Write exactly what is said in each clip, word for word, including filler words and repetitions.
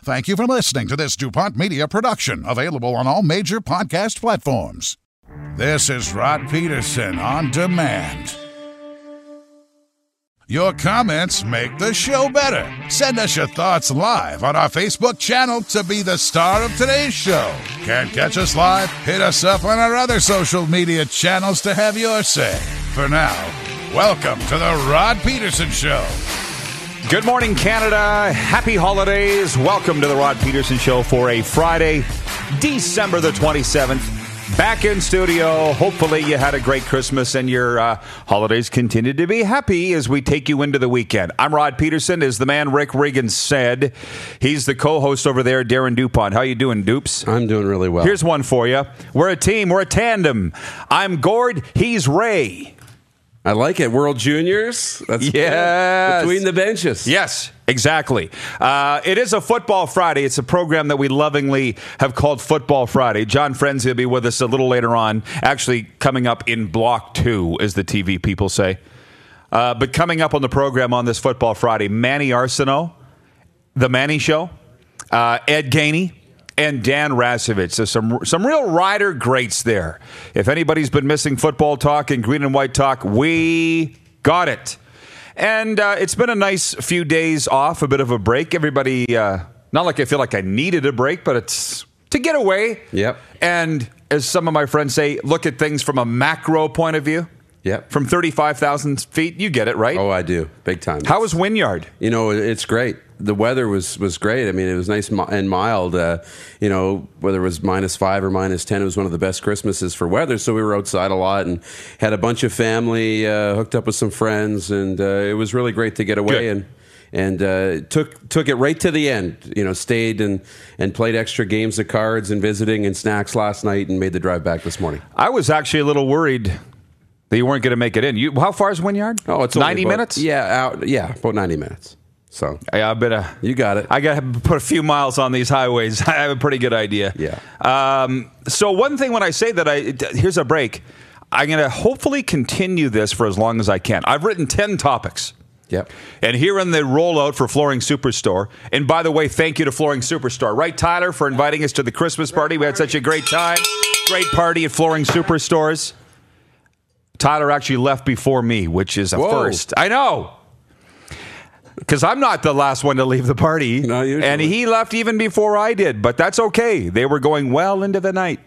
Thank you for listening to this DuPont Media production, available on all major podcast platforms. This is Rod Peterson on demand. Your comments make the show better. Send us your thoughts live on our Facebook channel to be the star of today's show. Can't catch us live? Hit us up on our other social media channels to have your say. For now, welcome to the Rod Peterson Show. Good morning, Canada. Happy holidays. Welcome to the Rod Peterson Show for a Friday, December the twenty-seventh. Back in studio. Hopefully you had a great Christmas and your uh, holidays continue to be happy as we take you into the weekend. I'm Rod Peterson, as the man Rick Regan said. He's the co-host over there, Darren DuPont. How you doing, Dupes? I'm doing really well. Here's one for you. We're a team. We're a tandem. I'm Gord. He's Ray. I like it. World Juniors. That's yes. Between the benches. Yes, exactly. Uh, it is a Football Friday. It's a program that we lovingly have called Football Friday. John Frenzy will be with us a little later on, actually coming up in block two, as the T V people say. Uh, but coming up on the program on this Football Friday, Manny Arsenault, The Manny Show, uh, Ed Gainey, and Dan Rasevich. So some some real rider greats there. If anybody's been missing football talk and green and white talk, we got it. And uh, it's been a nice few days off, a bit of a break. Everybody, uh, not like I feel like I needed a break, but it's to get away. Yep. And as some of my friends say, look at things from a macro point of view. Yep. From thirty-five thousand feet. You get it, right? Oh, I do. Big time. How was Wynyard? You know, it's great. The weather was, was great. I mean, it was nice and mild. Uh, you know, whether it was minus five or minus ten, it was one of the best Christmases for weather. So we were outside a lot and had a bunch of family, uh, hooked up with some friends, and uh, it was really great to get away. Good. and and uh, took took it right to the end. You know, stayed and, and played extra games of cards and visiting and snacks last night, and made the drive back this morning. I was actually a little worried that you weren't going to make it in. You, how far is Wynyard? Oh, it's ninety about, minutes. Yeah, out. Yeah, about ninety minutes. So yeah, I better. You got it. I got to put a few miles on these highways. I have a pretty good idea. Yeah. Um, so one thing when I say that, I here's a break. I'm going to hopefully continue this for as long as I can. I've written ten topics. Yep. And here in the rollout for Flooring Superstore. And by the way, thank you to Flooring Superstore. Right, Tyler, for inviting us to the Christmas party. We had such a great time. Great party at Flooring Superstores. Tyler actually left before me, which is a Whoa. first. I know. Because I'm not the last one to leave the party. No, usually. And he left even before I did, but that's okay. They were going well into the night.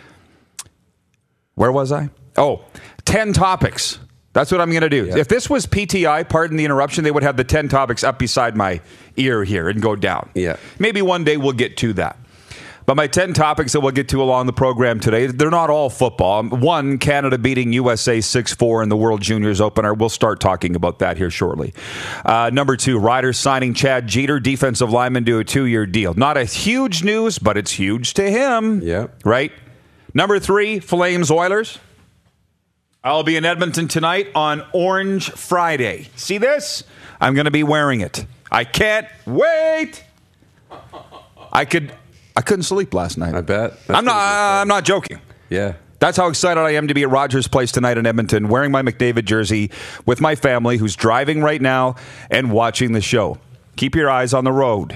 Where was I? Oh, ten topics. That's what I'm going to do. Yeah. If this was P T I, pardon the interruption, they would have the ten topics up beside my ear here and go down. Yeah. Maybe one day we'll get to that. But my ten topics that we'll get to along the program today, they're not all football. One, Canada beating U S A six four in the World Juniors opener. We'll start talking about that here shortly. Uh, number two, Riders signing Chad Jeter, defensive lineman, to a two-year deal. Not a huge news, but it's huge to him. Yeah. Right? Number three, Flames Oilers. I'll be in Edmonton tonight on Orange Friday. See this? I'm going to be wearing it. I can't wait. I could... I couldn't sleep last night. I bet. That's I'm not. I'm not joking. Yeah. That's how excited I am to be at Rogers Place tonight in Edmonton, wearing my McDavid jersey with my family, who's driving right now and watching the show. Keep your eyes on the road.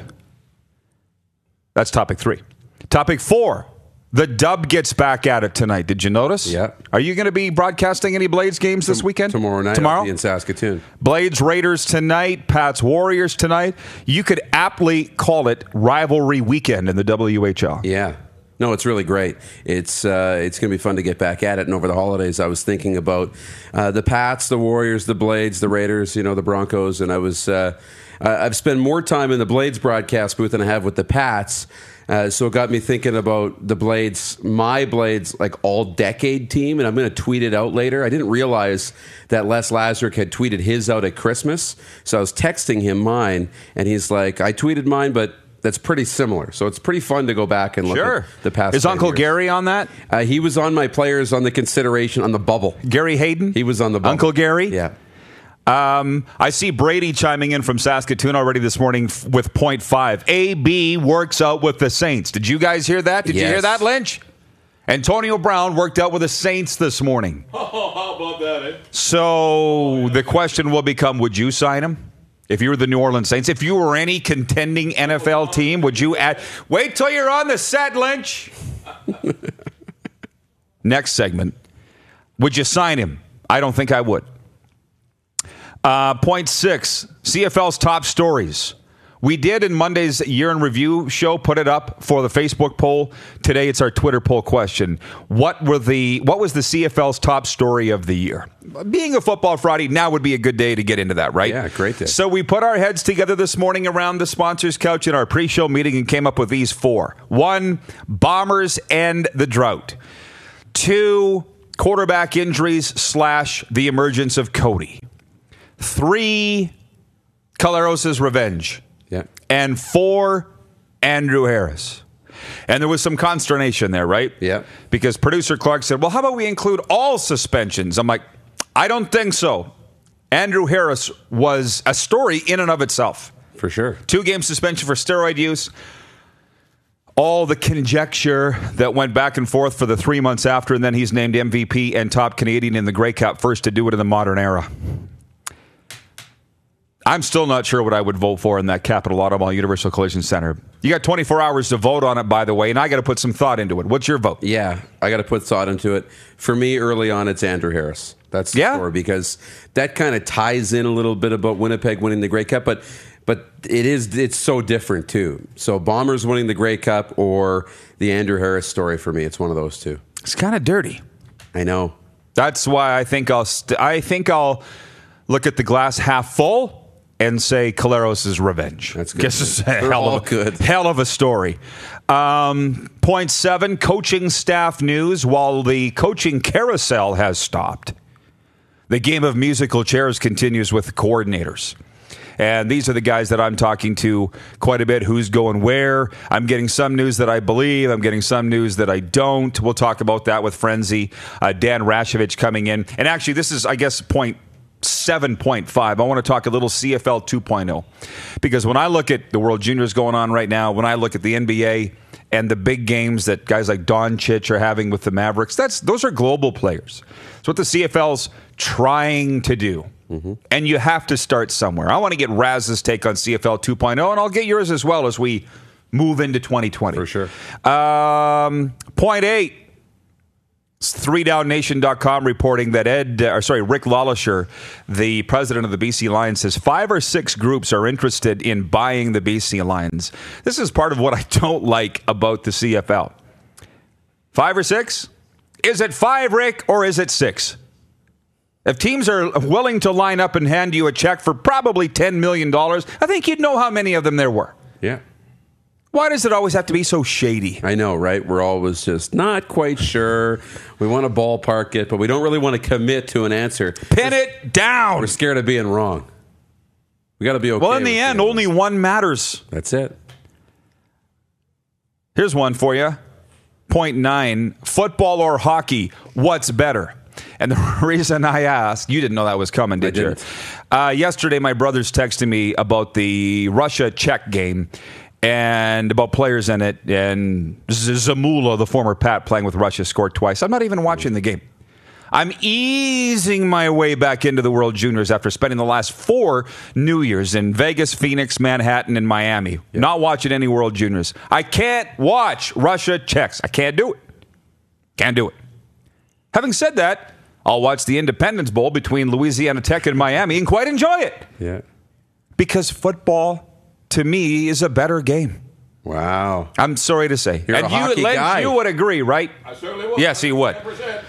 That's topic three. Topic four. The Dub gets back at it tonight. Did you notice? Yeah. Are you going to be broadcasting any Blades games this weekend? Tomorrow night. Tomorrow? I'll be in Saskatoon. Blades Raiders tonight. Pats Warriors tonight. You could aptly call it rivalry weekend in the W H L. Yeah. No, it's really great. It's uh, it's going to be fun to get back at it. And over the holidays, I was thinking about uh, the Pats, the Warriors, the Blades, the Raiders, you know, the Broncos. And I was uh, I've spent more time in the Blades broadcast booth than I have with the Pats. Uh, so it got me thinking about the Blades, my Blades, like all-decade team, and I'm going to tweet it out later. I didn't realize that Les Lazaruk had tweeted his out at Christmas, so I was texting him mine, and he's like, I tweeted mine, but that's pretty similar. So it's pretty fun to go back and look sure. at the past. Is Uncle years. Gary on that? Uh, he was on my players on the consideration on the bubble. Gary Hayden? He was on the bubble. Uncle Gary? Yeah. Um, I see Brady chiming in from Saskatoon already this morning f- with point five. A B works out with the Saints. Did you guys hear that? Did yes. you hear that, Lynch? Antonio Brown worked out with the Saints this morning. Oh, how about that, eh? So the question will become, would you sign him? If you were the New Orleans Saints, if you were any contending N F L team, would you add? Wait till you're on the set, Lynch. Next segment. Would you sign him? I don't think I would. Uh, point six, C F L's top stories. We did in Monday's Year in Review show put it up for the Facebook poll. Today it's our Twitter poll question. What were the what was the C F L's top story of the year? Being a Football Friday, now would be a good day to get into that, right? Yeah, great day. So we put our heads together this morning around the sponsors couch in our pre-show meeting and came up with these four. One, Bombers and the drought. Two, quarterback injuries slash the emergence of Cody. Three, Collaros' revenge. Yeah. And four, Andrew Harris. And there was some consternation there, right? Yeah. Because producer Clark said, well, how about we include all suspensions? I'm like, I don't think so. Andrew Harris was a story in and of itself. For sure. Two-game suspension for steroid use. All the conjecture that went back and forth for the three months after, and then he's named M V P and top Canadian in the Grey Cup, first to do it in the modern era. I'm still not sure what I would vote for in that Capital Automall Universal Collision Center. You got twenty-four hours to vote on it, by the way, and I got to put some thought into it. What's your vote? Yeah, I got to put thought into it. For me, early on, it's Andrew Harris. That's the yeah. score, because that kind of ties in a little bit about Winnipeg winning the Grey Cup, but but it is it's so different too. So Bombers winning the Grey Cup or the Andrew Harris story for me, it's one of those two. It's kind of dirty. I know. That's why I think I'll st- I think I'll look at the glass half full and say Collaros' revenge. That's good. Guess it's a hell of, good. hell of a story. Um, point seven, coaching staff news. While the coaching carousel has stopped, the game of musical chairs continues with the coordinators. And these are the guys that I'm talking to quite a bit. Who's going where? I'm getting some news that I believe. I'm getting some news that I don't. We'll talk about that with Frenzy. Uh, Dan Rashevich coming in. And actually, this is, I guess, point seven point five. I want to talk a little C F L two point oh. Because when I look at the World Juniors going on right now, when I look at the N B A and the big games that guys like Doncic are having with the Mavericks, that's those are global players. It's what the C F L's trying to do. Mm-hmm. And you have to start somewhere. I want to get Raz's take on C F L two point oh, and I'll get yours as well as we move into twenty twenty. For sure. Um, point eight. It's three down nation dot com reporting that Ed, or sorry, Rick Lollisher, the president of the B C Lions, says five or six groups are interested in buying the B C Lions. This is part of what I don't like about the C F L. Five or six? Is it five, Rick, or is it six? If teams are willing to line up and hand you a check for probably ten million dollars, I think you'd know how many of them there were. Yeah. Why does it always have to be so shady? I know, right? We're always just not quite sure. We want to ballpark it, but we don't really want to commit to an answer. Pin it down. We're scared of being wrong. We got to be okay. Well, in the end, only one matters. That's it. Here's one for you. Point nine, football or hockey, what's better? And the reason I asked, you didn't know that was coming, did you? Uh, yesterday, my brother's texting me about the Russia-Czech game and about players in it. And Zamula, the former Pat playing with Russia, scored twice. I'm not even watching the game. I'm easing my way back into the World Juniors after spending the last four New Years in Vegas, Phoenix, Manhattan, and Miami. Yeah. Not watching any World Juniors. I can't watch Russia-Czechs. I can't do it. Can't do it. Having said that, I'll watch the Independence Bowl between Louisiana Tech and Miami and quite enjoy it. Yeah. Because football, to me, is a better game. Wow. I'm sorry to say. You're and a you, hockey Len, guy. you would agree, right? I certainly would. Yes, he would. one hundred percent.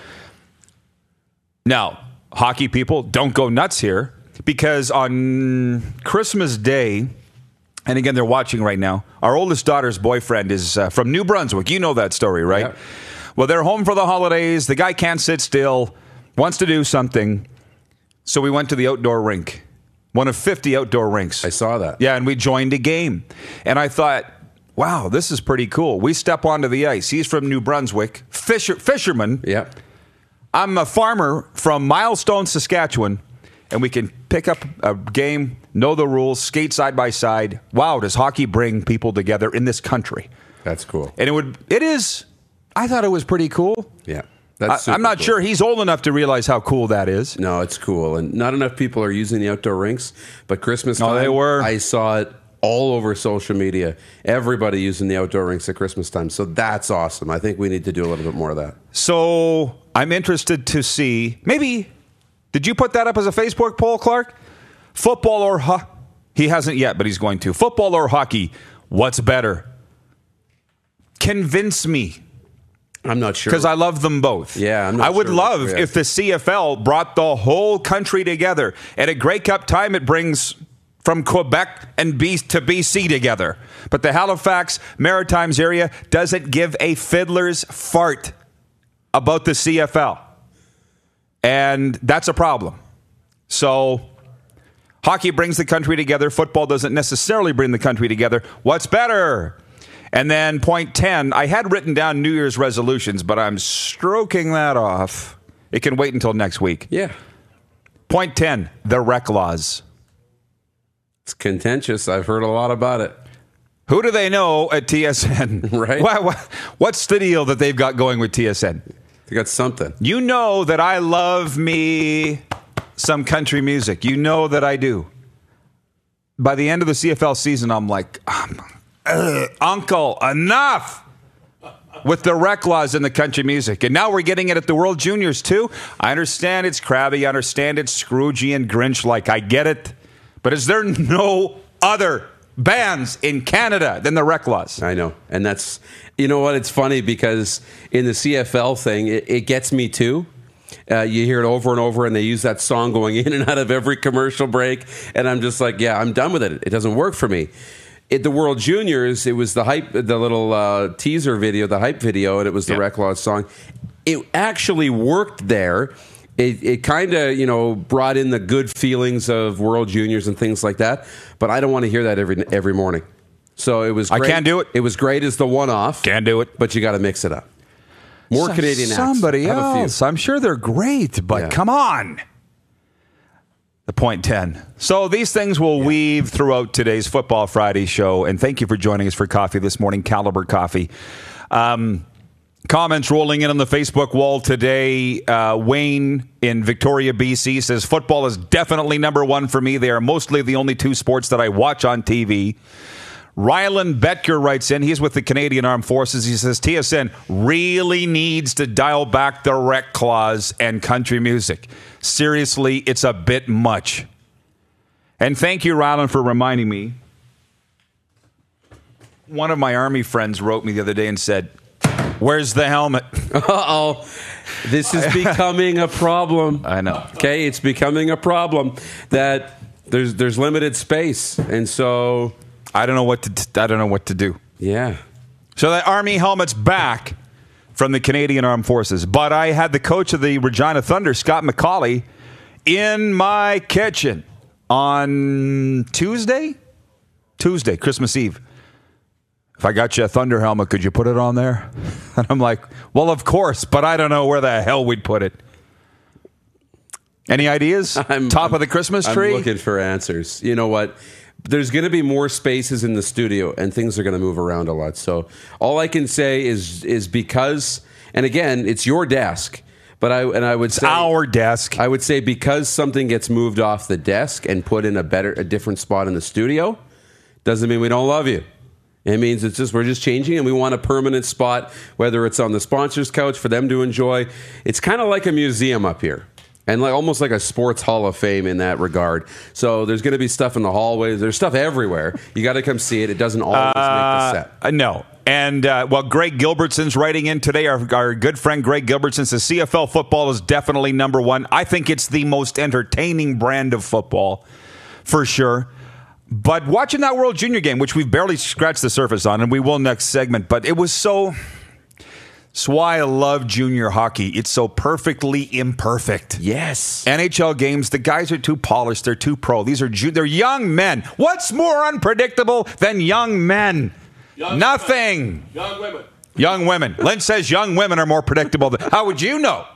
Now, hockey people, don't go nuts here, because on Christmas Day, and again, they're watching right now, our oldest daughter's boyfriend is uh, from New Brunswick. You know that story, right? Yep. Well, they're home for the holidays. The guy can't sit still, wants to do something. So we went to the outdoor rink, one of fifty outdoor rinks. I saw that. Yeah, and we joined a game. And I thought, wow, this is pretty cool. We step onto the ice. He's from New Brunswick, fisher, fisherman. Yeah. I'm a farmer from Milestone, Saskatchewan, and we can pick up a game, know the rules, skate side by side. Wow, does hockey bring people together in this country? That's cool. And it would, it is, I thought it was pretty cool. Yeah. That's I, I'm not cool. sure he's old enough to realize how cool that is. No, it's cool. And not enough people are using the outdoor rinks. But Christmas time, Oh, they were. I saw it all over social media. Everybody using the outdoor rinks at Christmas time. So that's awesome. I think we need to do a little bit more of that. So I'm interested to see, maybe, did you put that up as a Facebook poll, Clark? Football or hockey? He hasn't yet, but he's going to. Football or hockey? What's better? Convince me. I'm not sure. Because I love them both. Yeah, I'm not I would sure. love Yeah. if the C F L brought the whole country together. And at Grey Cup time, it brings from Quebec and B to B C together. But the Halifax Maritimes area doesn't give a fiddler's fart about the C F L. And that's a problem. So hockey brings the country together. Football doesn't necessarily bring the country together. What's better? And then point ten, I had written down New Year's resolutions, but I'm stroking that off. It can wait until next week. Yeah. Point ten, the rec laws. It's contentious. I've heard a lot about it. Who do they know at T S N? Right. What, what, what's the deal that they've got going with T S N? They got something. You know that I love me some country music. You know that I do. By the end of the C F L season, I'm like, um, Ugh, Uncle, enough with the rec laws in the country music. And now we're getting it at the World Juniors, too. I understand it's crabby. I understand it's Scroogey and Grinch-like. I get it. But is there no other bands in Canada than the rec laws? I know. And that's, you know what? It's funny because in the C F L thing, it, it gets me too. Uh, you hear it over and over, and they use that song going in and out of every commercial break. And I'm just like, yeah, I'm done with it. It doesn't work for me. At the World Juniors, it was the hype, the little uh, teaser video, the hype video, and it was the Yeah. Rec Laws song. It actually worked there. It, it kind of, you know, brought in the good feelings of World Juniors and things like that. But I don't want to hear that every every morning. So it was. I Great. can't do it. It was great as the one-off. Can't do it. But you got to mix it up. More So- Canadian acts. Somebody Have a few. else. I'm sure they're great, but Yeah. come on. The point ten. So these things will weave throughout today's Football Friday show. And thank you for joining us for coffee this morning, Caliber Coffee. Um, comments rolling in on the Facebook wall today. Uh, Wayne in Victoria, B C says, football is definitely number one for me. They are mostly the only two sports that I watch on T V. Rylan Betker writes in, he's with the Canadian Armed Forces. He says, T S N really needs to dial back the rec clause and country music. Seriously, it's a bit much. And thank you, Rylan, for reminding me. One of my Army friends wrote me the other day and said, where's the helmet? Uh-oh. This is becoming a problem. I know. Okay, it's becoming a problem that there's there's limited space. And so I don't know what to t- I don't know what to do. yeah. So that Army helmet's back from the Canadian Armed Forces. But I had the coach of the Regina Thunder, Scott McCauley, in my kitchen on Tuesday? Tuesday, Christmas Eve. If I got you a Thunder helmet, could you put it on there? And I'm like, well, of course, but I don't know where the hell we'd put it. Any ideas? I'm, Top I'm, of the Christmas tree? I'm looking for answers. You know what? There's going to be more spaces in the studio, and things are going to move around a lot. So all I can say is is because, and again, it's your desk. But I and I would say Our desk. I would say because something gets moved off the desk and put in a better, a different spot in the studio, doesn't mean we don't love you. It means it's just we're just changing, and we want a permanent spot, whether it's on the sponsors' couch for them to enjoy. It's kind of like a museum up here. And like almost like a sports hall of fame in that regard. So there's going to be stuff in the hallways. There's stuff everywhere. You got to come see it. It doesn't always Uh, make the set. uh, no. And, uh, well, Greg Gilbertson's writing in today. Our, our good friend Greg Gilbertson says C F L football is definitely number one. I think it's the most entertaining brand of football, for sure. But watching that World Junior game, which we've barely scratched the surface on, and we will next segment, but it was so... That's why I love junior hockey. It's so perfectly imperfect. Yes. N H L games, the guys are too polished. They're too pro. These are ju- they're young men. What's more unpredictable than young men? Young Nothing. Women. Young women. Young women. Lynn says young women are more predictable. Than, how would you know?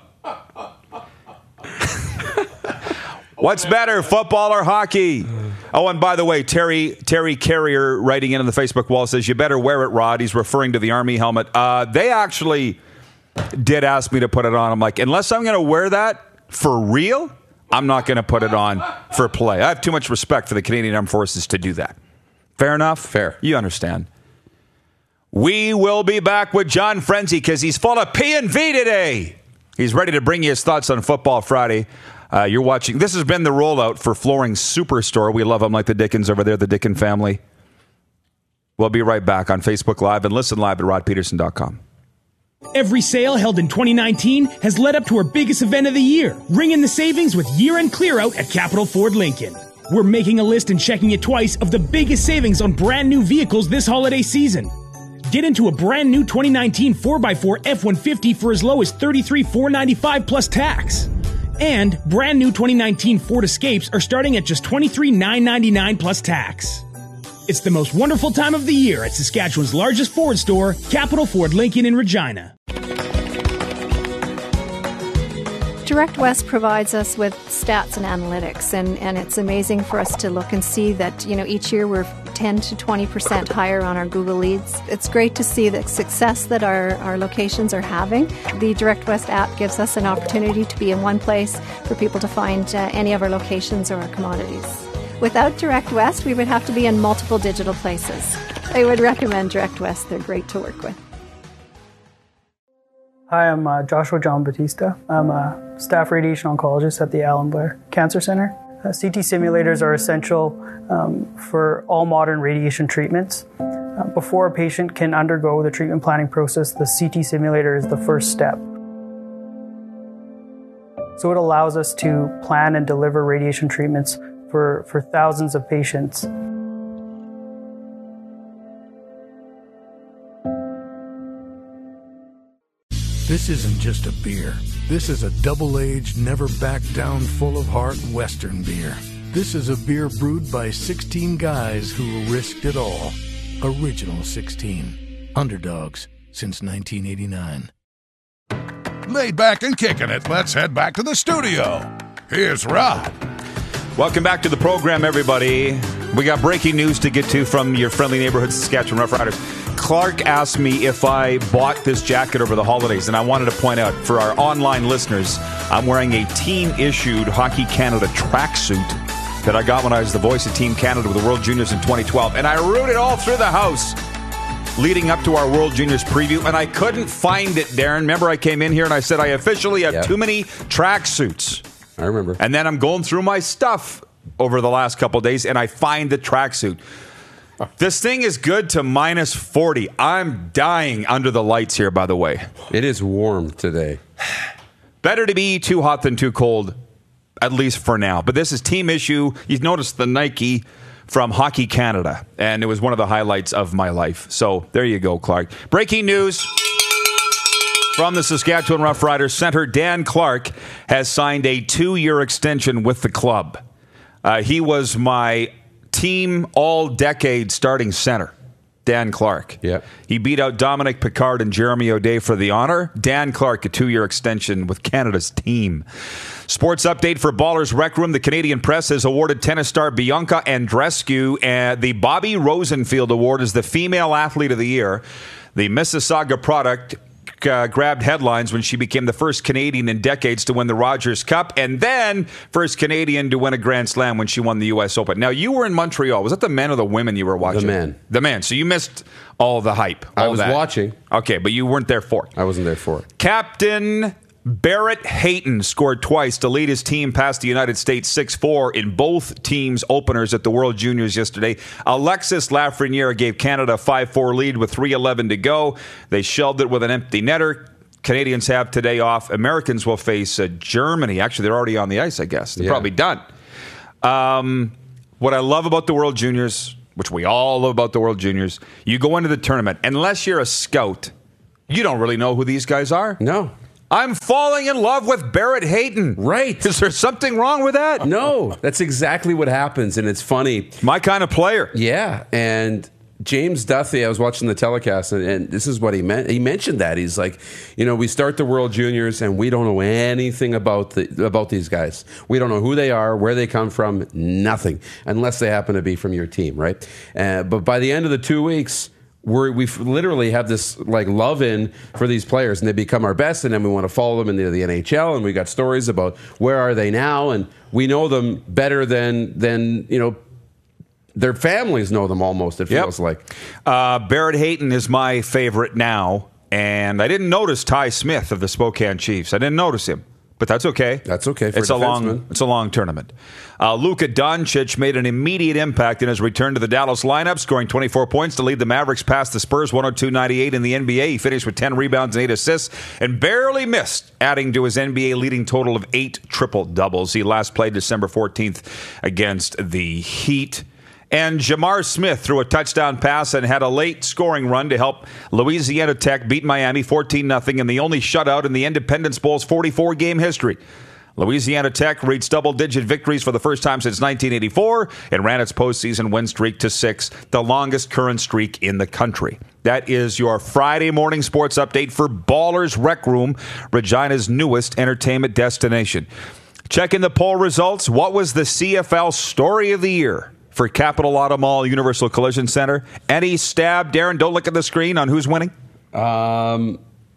What's better, football or hockey? Oh, and by the way, Terry Terry Carrier writing in on the Facebook wall says, you better wear it, Rod. He's referring to the Army helmet. Uh, they actually, did ask me to put it on. I'm like, unless I'm going to wear that for real, I'm not going to put it on for play. I have too much respect for the Canadian Armed Forces to do that. Fair enough? Fair. You understand. We will be back with John Frenzy because he's full of P and V today. He's ready to bring you his thoughts on Football Friday. Uh, you're watching. This has been the rollout for Flooring Superstore. We love them like the Dickens over there, the Dickin family. We'll be right back on Facebook Live and listen live at rod peterson dot com. Every sale held in twenty nineteen has led up to our biggest event of the year. Ring in the savings with year-end clear-out at Capital Ford Lincoln. We're making a list and checking it twice of the biggest savings on brand new vehicles this holiday season. Get into a brand new twenty nineteen four by four F one fifty for as low as thirty-three thousand four hundred ninety-five dollars plus tax. And brand new twenty nineteen Ford Escapes are starting at just twenty-three thousand nine hundred ninety-nine dollars plus tax. It's the most wonderful time of the year at Saskatchewan's largest Ford store, Capital Ford Lincoln in Regina. Direct West provides us with stats and analytics, and, and it's amazing for us to look and see that, you know, each year we're ten to twenty percent higher on our Google leads. It's great to see the success that our, our locations are having. The Direct West app gives us an opportunity to be in one place for people to find uh, any of our locations or our commodities. Without Direct West, we would have to be in multiple digital places. I would recommend Direct West. They're great to work with. Hi, I'm uh, Joshua John Batista. I'm a staff radiation oncologist at the Alan Blair Cancer Center. Uh, C T simulators are essential um, for all modern radiation treatments. Uh, before a patient can undergo the treatment planning process, the C T simulator is the first step. So it allows us to plan and deliver radiation treatments for, for thousands of patients. This isn't just a beer. This is a double-aged, never-back-down, full-of-heart Western beer. This is a beer brewed by sixteen guys who risked it all. Original sixteen. Underdogs since nineteen eighty-nine. Laid back and kicking it, let's head back to the studio. Here's Rod. Welcome back to the program, everybody. We got breaking news to get to from your friendly neighborhood Saskatchewan Roughriders. Clark asked me if I bought this jacket over the holidays, and I wanted to point out for our online listeners, I'm wearing a team-issued Hockey Canada tracksuit that I got when I was the voice of Team Canada with the World Juniors in twenty twelve, and I rooted all through the house leading up to our World Juniors preview, and I couldn't find it, Darren. Remember, I came in here and I said I officially have yep. too many tracksuits. I remember. And then I'm going through my stuff over the last couple of days, and I find the tracksuit. This thing is good to minus forty. I'm dying under the lights here, by the way. It is warm today. Better to be too hot than too cold, at least for now. But this is team issue. You've noticed the Nike from Hockey Canada, and it was one of the highlights of my life. So there you go, Clark. Breaking news from the Saskatchewan Roughriders. Center Dan Clark has signed a two-year extension with the club. Uh, he was my team all-decade starting center, Dan Clark. Yeah. He beat out Dominic Picard and Jeremy O'Day for the honor. Dan Clark, a two-year extension with Canada's team. Sports update for Ballers Rec Room. The Canadian Press has awarded tennis star Bianca Andreescu uh, the Bobby Rosenfield Award as the Female Athlete of the Year. The Mississauga product Uh, grabbed headlines when she became the first Canadian in decades to win the Rogers Cup, and then first Canadian to win a Grand Slam when she won the U S Open. Now, you were in Montreal. Was that the men or the women you were watching? The men. The men. So you missed all the hype. All I was that. watching. Okay, but you weren't there for it. I wasn't there for it. Captain Barrett Hayton scored twice to lead his team past the United States six four in both teams' openers at the World Juniors yesterday. Alexis Lafreniere gave Canada a five four lead with three eleven to go. They shelved it with an empty netter. Canadians have today off. Americans will face uh, Germany. Actually, they're already on the ice, I guess. They're yeah. probably done. Um, what I love about the World Juniors, which we all love about the World Juniors, you go into the tournament, unless you're a scout, you don't really know who these guys are. No. I'm falling in love with Barrett Hayton. Right. Is there something wrong with that? No, that's exactly what happens, and it's funny. My kind of player. Yeah, and James Duthie, I was watching the telecast, and, and this is what he meant. He mentioned that. He's like, you know, we start the World Juniors, and we don't know anything about the about these guys. We don't know who they are, where they come from, nothing, unless they happen to be from your team, right? Uh, but by the end of the two weeks, we're, we literally have this like love in for these players, and they become our best, and then we want to follow them into the N H L, and we got stories about where are they now, and we know them better than than you know their families know them almost. It feels Yep. like Uh, Barrett Hayton is my favorite now, and I didn't notice Ty Smith of the Spokane Chiefs. I didn't notice him. But that's okay. That's okay for it's a a long. defenseman. It's a long tournament. Uh, Luka Doncic made an immediate impact in his return to the Dallas lineup, scoring twenty-four points to lead the Mavericks past the Spurs one oh two ninety-eight in the N B A. He finished with ten rebounds and eight assists, and barely missed, adding to his N B A leading total of eight triple doubles. He last played December fourteenth against the Heat. And Jamar Smith threw a touchdown pass and had a late scoring run to help Louisiana Tech beat Miami fourteen nothing in the only shutout in the Independence Bowl's forty-four game history. Louisiana Tech reached double-digit victories for the first time since nineteen eighty-four and ran its postseason win streak to six, the longest current streak in the country. That is your Friday morning sports update for Ballers Rec Room, Regina's newest entertainment destination. Checking the poll results, what was the C F L story of the year? For Capital Auto Mall Universal Collision Center. Any stab, Darren, don't look at the screen on who's winning. Um,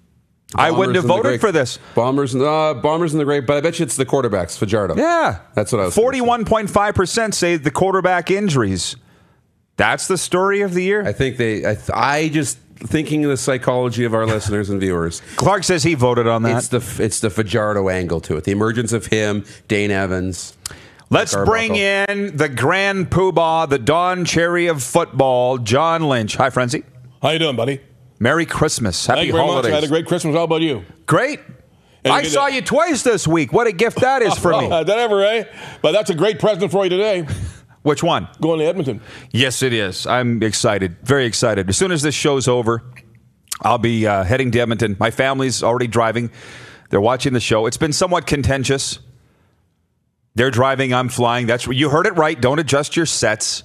I wouldn't have and the voted great- for this. Bombers and uh, Bombers and the Great, but I bet you it's the quarterbacks, Fajardo. Yeah. That's what I was gonna say. forty-one point five percent say the quarterback injuries. That's the story of the year. I think they. I, th- I just thinking of the psychology of our listeners and viewers. Clark says he voted on that. It's the it's the Fajardo angle to it. The emergence of him, Dane Evans. Let's Arbuckle. bring in the grand poobah, the Don Cherry of football, John Lynch. Hi, Frenzy. How you doing, buddy? Merry Christmas. Happy Thank you very holidays. much. I had a great Christmas. How about you? Great. And I you get saw a- you twice this week. What a gift that is for me. Oh, that ever, eh? But that's a great present for you today. Which one? Going to Edmonton. Yes, it is. I'm excited. Very excited. As soon as this show's over, I'll be uh, heading to Edmonton. My family's already driving. They're watching the show. It's been somewhat contentious. They're driving, I'm flying. That's you heard it right. Don't adjust your sets.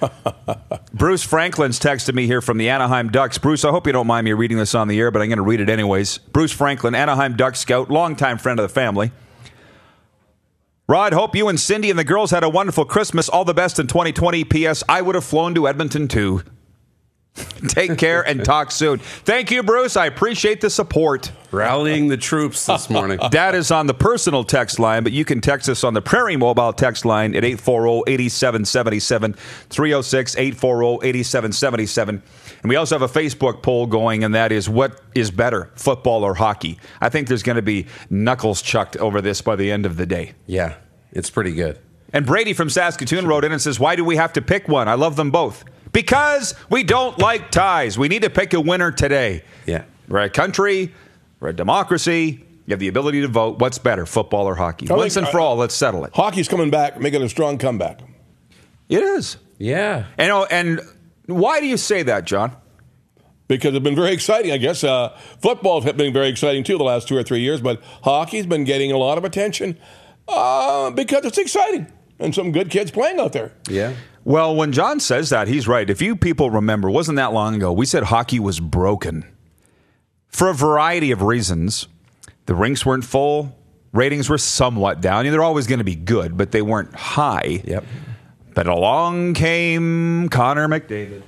Bruce Franklin's texted me here from the Anaheim Ducks. Bruce, I hope you don't mind me reading this on the air, but I'm going to read it anyways. Bruce Franklin, Anaheim Duck scout, longtime friend of the family. Rod, hope you and Cindy and the girls had a wonderful Christmas. All the best in twenty twenty. P S. I would have flown to Edmonton too. Take care and talk soon. Thank you, Bruce. I appreciate the support. Rallying the troops this morning. That is on the personal text line, but you can text us on the Prairie Mobile text line at eight four zero, eight seven seven seven, three oh six, eight four zero, eight seven seven seven. And we also have a Facebook poll going, and that is what is better, football or hockey? I think there's going to be knuckles chucked over this by the end of the day. Yeah, it's pretty good. And Brady from Saskatoon wrote in and says, why do we have to pick one? I love them both. Because we don't like ties. We need to pick a winner today. Yeah. We're a country. We're a democracy. You have the ability to vote. What's better, football or hockey? I Once think, and for uh, all, let's settle it. Hockey's coming back, making a strong comeback. It is. Yeah. And, oh, and why do you say that, John? Because it's been very exciting, I guess. Uh, football's been very exciting, too, the last two or three years. But hockey's been getting a lot of attention uh, because it's exciting. And some good kids playing out there. Yeah. Well, when John says that, he's right. If you people remember, it wasn't that long ago, we said hockey was broken. For a variety of reasons. The rinks weren't full. Ratings were somewhat down. They're always going to be good, but they weren't high. Yep. But along came Connor McDavid.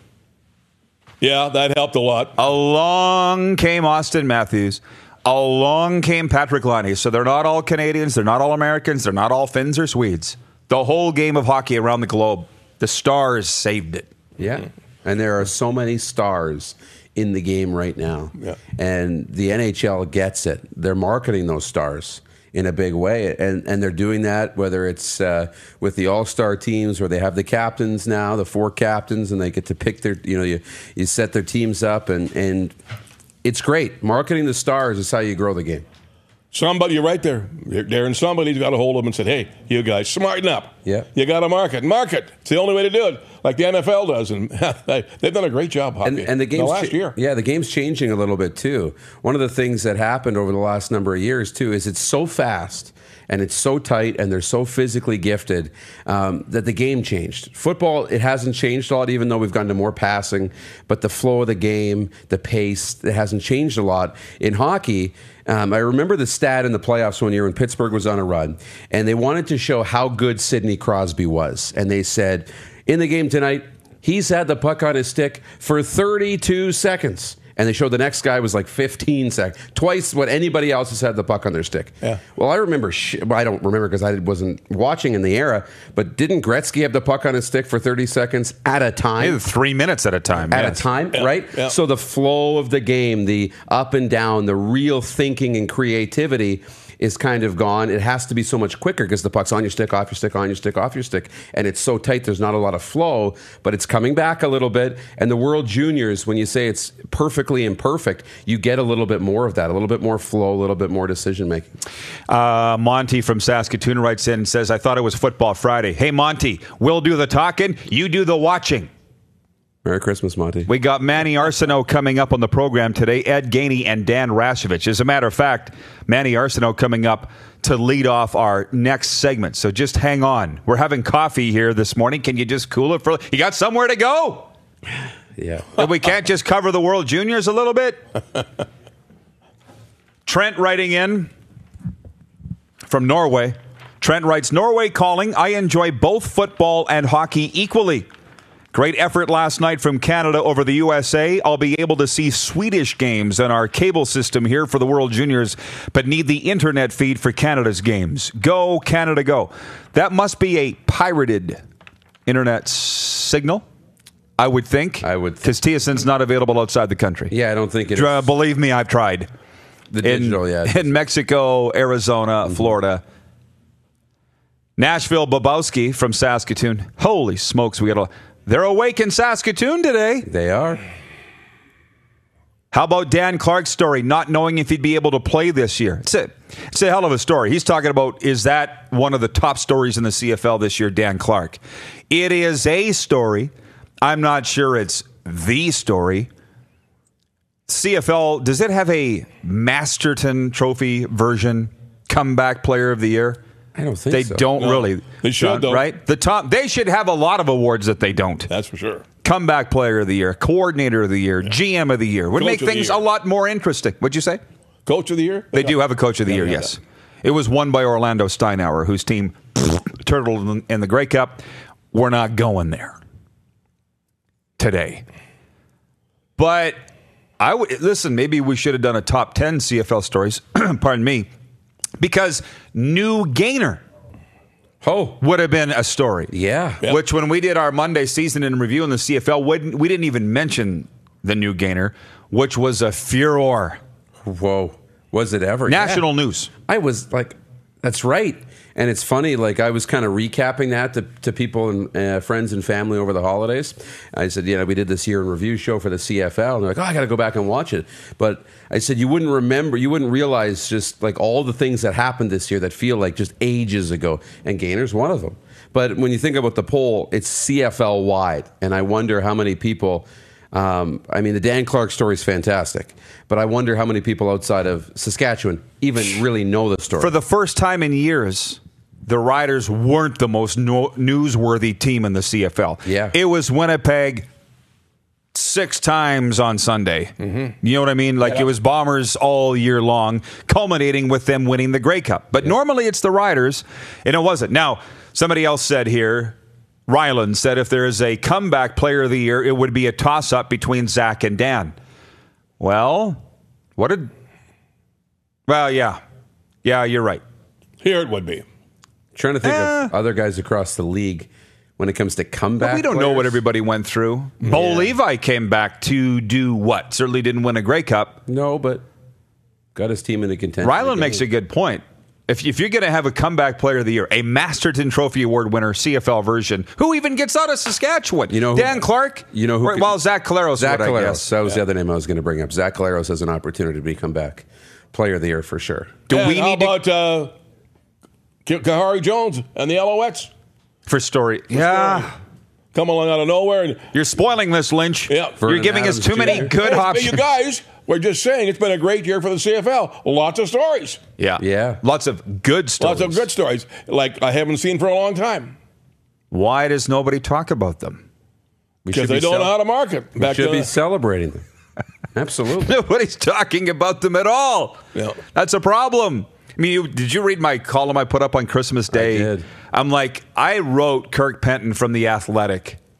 Yeah, that helped a lot. Along came Austin Matthews. Along came Patrick Laine. So they're not all Canadians. They're not all Americans. They're not all Finns or Swedes. The whole game of hockey around the globe. The Stars saved it. Yeah. And there are so many stars in the game right now. Yeah. And the N H L gets it. They're marketing those stars in a big way. And and they're doing that whether it's uh, with the all-star teams where they have the captains now, the four captains, and they get to pick their, you know, you, you set their teams up. And, and it's great. Marketing the stars is how you grow the game. Somebody, you're right there. Darren, somebody's got a hold of them and said, hey, you guys, smarten up. Yeah. You got to market. Market. It's the only way to do it, like the N F L does. And they've done a great job, hockey. And, and the game's last cha- year. Yeah, the game's changing a little bit, too. One of the things that happened over the last number of years, too, is it's so fast and it's so tight and they're so physically gifted um, that the game changed. Football, it hasn't changed a lot, even though we've gone to more passing. But the flow of the game, the pace, it hasn't changed a lot. In hockey, Um, I remember the stat in the playoffs one year when Pittsburgh was on a run, and they wanted to show how good Sidney Crosby was. And they said, in the game tonight, He's had the puck on his stick for thirty-two seconds. And they showed the next guy was like fifteen seconds. Twice what anybody else has had the puck on their stick. Yeah. Well, I remember, sh- well, I don't remember because I wasn't watching in the era, but didn't Gretzky have the puck on his stick for thirty seconds at a time? Maybe three minutes at a time. At yes. a time, Yeah, right? yeah. So the flow of the game, the up and down, the real thinking and creativity is kind of gone. It has to be so much quicker because the puck's on your stick, off your stick, on your stick, off your stick, and it's so tight there's not a lot of flow, but it's coming back a little bit. And the World Juniors, when you say it's perfectly imperfect, you get a little bit more of that, a little bit more flow, a little bit more decision making. Uh, Monty from Saskatoon writes in and says, I thought it was Football Friday. Hey, Monty, we'll do the talking, you do the watching. Merry Christmas, Monty. We got Manny Arsenault coming up on the program today, Ed Gainey and Dan Rashovich. As a matter of fact, Manny Arsenault coming up to lead off our next segment. So just hang on. We're having coffee here this morning. Can you just cool it for... You got somewhere to go? Yeah. And we can't just cover the World Juniors a little bit? Trent writing in from Norway. Trent writes, Norway calling. I enjoy both football and hockey equally. Great effort last night from Canada over the U S A. I'll be able to see Swedish games on our cable system here for the World Juniors, but need the internet feed for Canada's games. Go, Canada, go. That must be a pirated internet signal, I would think. I would Because T S N's not available outside the country. Yeah, I don't think it Dr- is. Believe me, I've tried. The digital, in, yeah. In Mexico, Arizona, mm-hmm. Florida. Nashville Bobowski from Saskatoon. Holy smokes, we got a... They're awake in Saskatoon today. They are. How about Dan Clark's story, not knowing if he'd be able to play this year? It's a, it's a hell of a story. He's talking about, is that one of the top stories in the C F L this year, Dan Clark? It is a story. I'm not sure it's the story. C F L, does it have a Masterton Trophy version, comeback player of the year? I don't think they so. They don't no, really. They should, Sean, though. Right? The top, they should have a lot of awards that they don't. That's for sure. Comeback player of the year, coordinator of the year, yeah. G M of the year. Would Coach make things a lot more interesting. What'd you say? Coach of the year? They do have a coach of the yeah, year, yeah, yes. yeah. It was won by Orlando Steinauer, whose team turtled in the Grey Cup. We're not going there today. But I would listen, maybe we should have done a top ten C F L stories, pardon me, because New Gainer Oh, would have been a story. yeah. Yep. Which, when we did our Monday season in review in the C F L, we didn't, we didn't even mention the New Gainer, which was a furor. Whoa. Was it ever? National Yeah. news. I was like, that's right. And it's funny, like I was kind of recapping that to, to people and uh, friends and family over the holidays. I said, you know, we did this year in review show for the C F L. And they're like, oh, I got to go back and watch it. But I said, you wouldn't remember, you wouldn't realize just like all the things that happened this year that feel like just ages ago. And Gainer's one of them. But when you think about the poll, it's C F L wide. And I wonder how many people... Um, I mean, the Dan Clark story is fantastic, but I wonder how many people outside of Saskatchewan even really know the story. For the first time in years, the Riders weren't the most no- newsworthy team in the C F L. Yeah. It was Winnipeg six times on Sunday. Mm-hmm. You know what I mean? Like, yeah. It was Bombers all year long, culminating with them winning the Grey Cup. But yeah. Normally it's the Riders, and it wasn't. Now, somebody else said here, Ryland said if there is a comeback player of the year, it would be a toss-up between Zach and Dan. Well, what did... Well, yeah. Yeah, you're right. Here it would be. Trying to think Eh. of other guys across the league when it comes to comeback Well, we don't players. know what everybody went through. Yeah. Bo Levi came back to do what? Certainly didn't win a Grey Cup. No, but got his team into contention. Ryland again. makes a good point. If, if you're going to have a comeback player of the year, a Masterton Trophy Award winner, C F L version, who even gets out of Saskatchewan? You know who, Dan Clark? You know who? Right, well, Zach Collaros. Zach would, I Collaros. guess. That was yeah. the other name I was going to bring up. Zach Collaros has an opportunity to become back player of the year for sure. Do and we how need to, about uh, Kahari Jones and the Alouettes? for story? Yeah. Story. Come along out of nowhere. And, You're spoiling this, Lynch. Yeah. You're Vernon giving Adams us too many Junior good Hey, options. You guys, we're just saying it's been a great year for the C F L. Lots of stories. Yeah. Yeah. Lots of good stories. Lots of good stories, like I haven't seen for a long time. Why does nobody talk about them? We Because should they be don't cel- know how to market. We Back should to be the- celebrating them. Absolutely. Nobody's talking about them at all. Yeah. That's a problem. I mean, you, did you read my column I put up on Christmas Day? I did. I'm like, I wrote Kirk Penton from The Athletic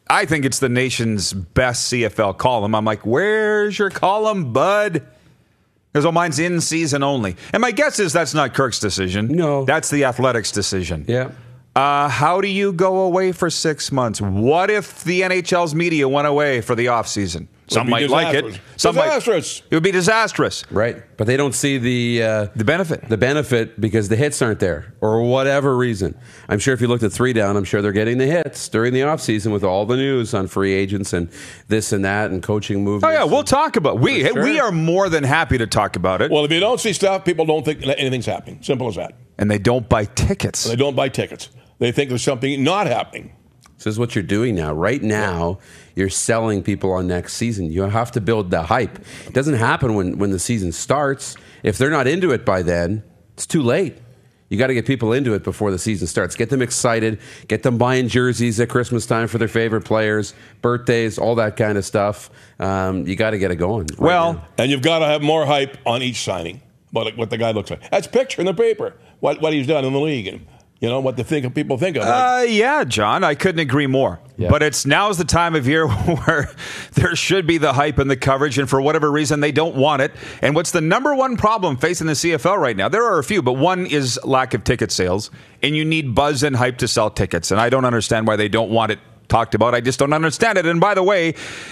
I think it's the nation's best C F L column. I'm like, where's your column, bud? Because well, mine's in season only. And my guess is that's not Kirk's decision. No. That's the Athletics' decision. Yeah. Uh, how do you go away for six months? What if the N H L's media went away for the offseason? Some might like it. Some disastrous. Might, it would be disastrous. Right. But they don't see the uh, the benefit. The benefit because the hits aren't there or whatever reason. I'm sure if you looked at Three Down, I'm sure they're getting the hits during the offseason with all the news on free agents and this and that and coaching movements. Oh, yeah. We'll talk about we sure. We are more than happy to talk about it. Well, if you don't see stuff, people don't think anything's happening. Simple as that. And they don't buy tickets. And they don't buy tickets. They think there's something not happening. This is what you're doing now. Right now, you're selling people on next season. You have to build the hype. It doesn't happen when, when the season starts. If they're not into it by then, it's too late. You got to get people into it before the season starts. Get them excited. Get them buying jerseys at Christmas time for their favorite players, birthdays, all that kind of stuff. Um, you got to get it going. Right well, now. And you've got to have more hype on each signing. What, what the guy looks like. That's picture in the paper. What, what he's done in the league. And, you know, what the think people think of. Uh, yeah, John, I couldn't agree more. Yeah. But it's now's the time of year where there should be the hype and the coverage, and for whatever reason, they don't want it. And what's the number one problem facing the C F L right now? There are a few, but one is lack of ticket sales, and you need buzz and hype to sell tickets. And I don't understand why they don't want it talked about. I just don't understand it. And by the way,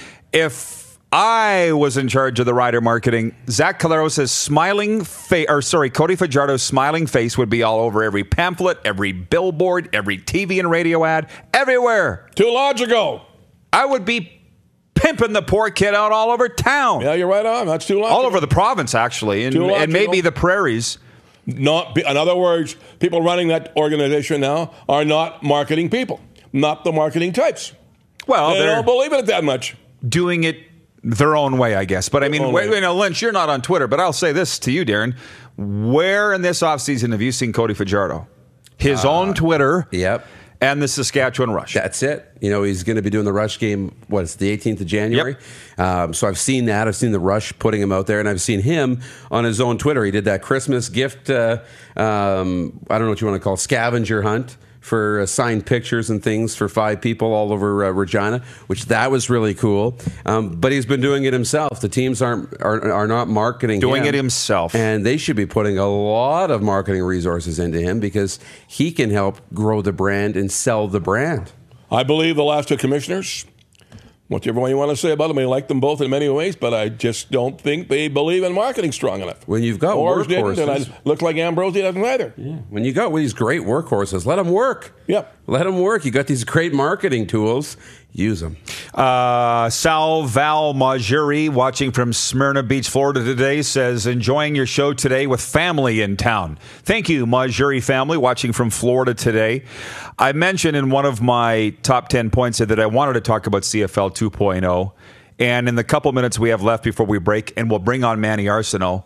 if I was in charge of the rider marketing, Zach Caleros' smiling face, or sorry, Cody Fajardo's smiling face would be all over every pamphlet, every billboard, every T V and radio ad, everywhere. Too logical. I would be pimping the poor kid out all over town. Yeah, you're right on. That's too logical. All over the province, actually, and, and maybe the prairies. Not, in other words, people running that organization now are not marketing people, not the marketing types. Well, they don't believe in it that much. Doing it their own way, I guess. But I mean, wait, you know, Lynch, you're not on Twitter, but I'll say this to you, Darren. Where in this offseason have you seen Cody Fajardo? His uh, own Twitter. Yep. And the Saskatchewan Rush. That's it. You know, he's going to be doing the Rush game, what, it's the eighteenth of January? Yep. Um, so I've seen that. I've seen the Rush putting him out there, and I've seen him on his own Twitter. He did that Christmas gift, uh, um, I don't know what you want to call it, scavenger hunt for uh, signed pictures and things for five people all over uh, Regina, which that was really cool. Um, but he's been doing it himself. The teams aren't are, are not marketing doing him, it himself, and they should be putting a lot of marketing resources into him because he can help grow the brand and sell the brand. I believe the last two commissioners, whatever you want to say about them, I like them both in many ways, but I just don't think they believe in marketing strong enough. When you've got Ours workhorses, didn't, and I look like Ambrosi doesn't either. Yeah. When you got these great workhorses, let them work. Yep. Let them work. You got these great marketing tools. Use them. Uh, Sal Val Majuri, watching from Smyrna Beach, Florida today, says, enjoying your show today with family in town. Thank you, Majuri family, watching from Florida today. I mentioned in one of my top ten points that I wanted to talk about C F L two point oh. And in the couple minutes we have left before we break, and we'll bring on Manny Arsenault,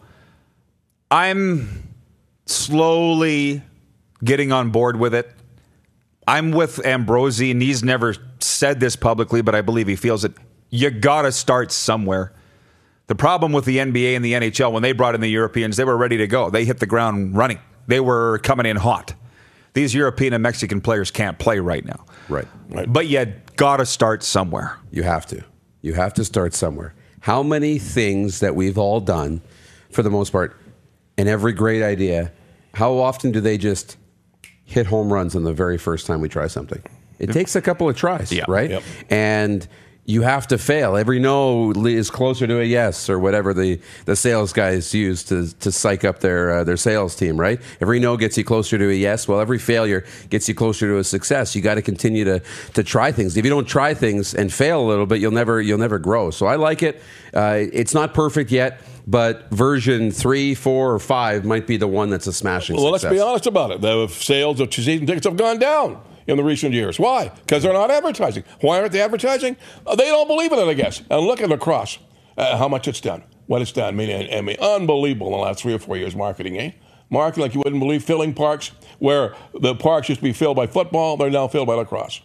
I'm slowly getting on board with it. I'm with Ambrosi, and he's never said this publicly, but I believe he feels it. You got to start somewhere. The problem with the N B A and the N H L, when they brought in the Europeans, they were ready to go. They hit the ground running. They were coming in hot. These European and Mexican players can't play right now. Right. right. But you got to start somewhere. You have to. You have to start somewhere. How many things that we've all done, for the most part, and every great idea, how often do they just hit home runs on the very first time we try something? It yep. takes a couple of tries, yep. right? Yep. And you have to fail. Every no is closer to a yes, or whatever the, the sales guys use to to psych up their uh, their sales team, right? Every no gets you closer to a yes. Well, every failure gets you closer to a success. You got to continue to to try things. If you don't try things and fail a little bit, you'll never you'll never grow. So I like it. Uh, it's not perfect yet, but version three, four, or five might be the one that's a smashing well, success. Let's be honest about it. The sales of season tickets have gone down in the recent years. Why? Because they're not advertising. Why aren't they advertising? Uh, they don't believe in it, I guess. And look at lacrosse, uh, how much it's done, what it's done. I mean, I mean, unbelievable in the last three or four years marketing, eh? Marketing like you wouldn't believe, filling parks where the parks used to be filled by football, they're now filled by lacrosse.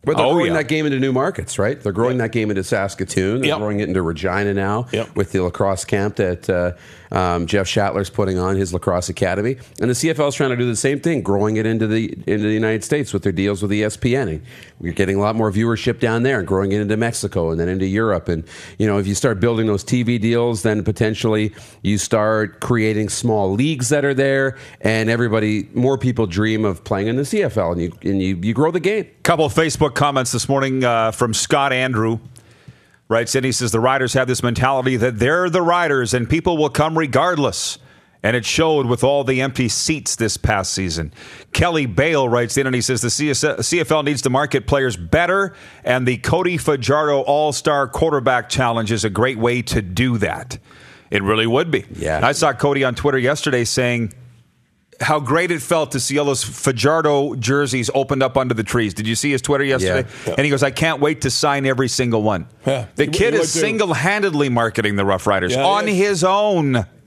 But they're Oh, growing yeah. that game into new markets, right? They're growing that game into Saskatoon. They're Yep. growing it into Regina now Yep. with the lacrosse camp that uh, um, Jeff Shatler's putting on, his lacrosse academy. And the C F L is trying to do the same thing, growing it into the into the United States with their deals with E S P N. And we're getting a lot more viewership down there and growing it into Mexico and then into Europe. And, you know, if you start building those T V deals, then potentially you start creating small leagues that are there, and everybody, more people dream of playing in the C F L, and you, and you, you grow the game. Couple of Facebook comments this morning uh, from Scott Andrew. Writes in, he says, the Riders have this mentality that they're the Riders and people will come regardless. And it showed with all the empty seats this past season. Kelly Bale writes in and he says, the C F L needs to market players better, and the Cody Fajardo All-Star Quarterback Challenge is a great way to do that. It really would be. Yeah. I saw Cody on Twitter yesterday saying how great it felt to see all those Fajardo jerseys opened up under the trees. Did you see his Twitter yesterday? Yeah. And he goes, I can't wait to sign every single one. Yeah. The He kid would is too. single-handedly marketing the Rough Riders Yeah, on he is. his own. And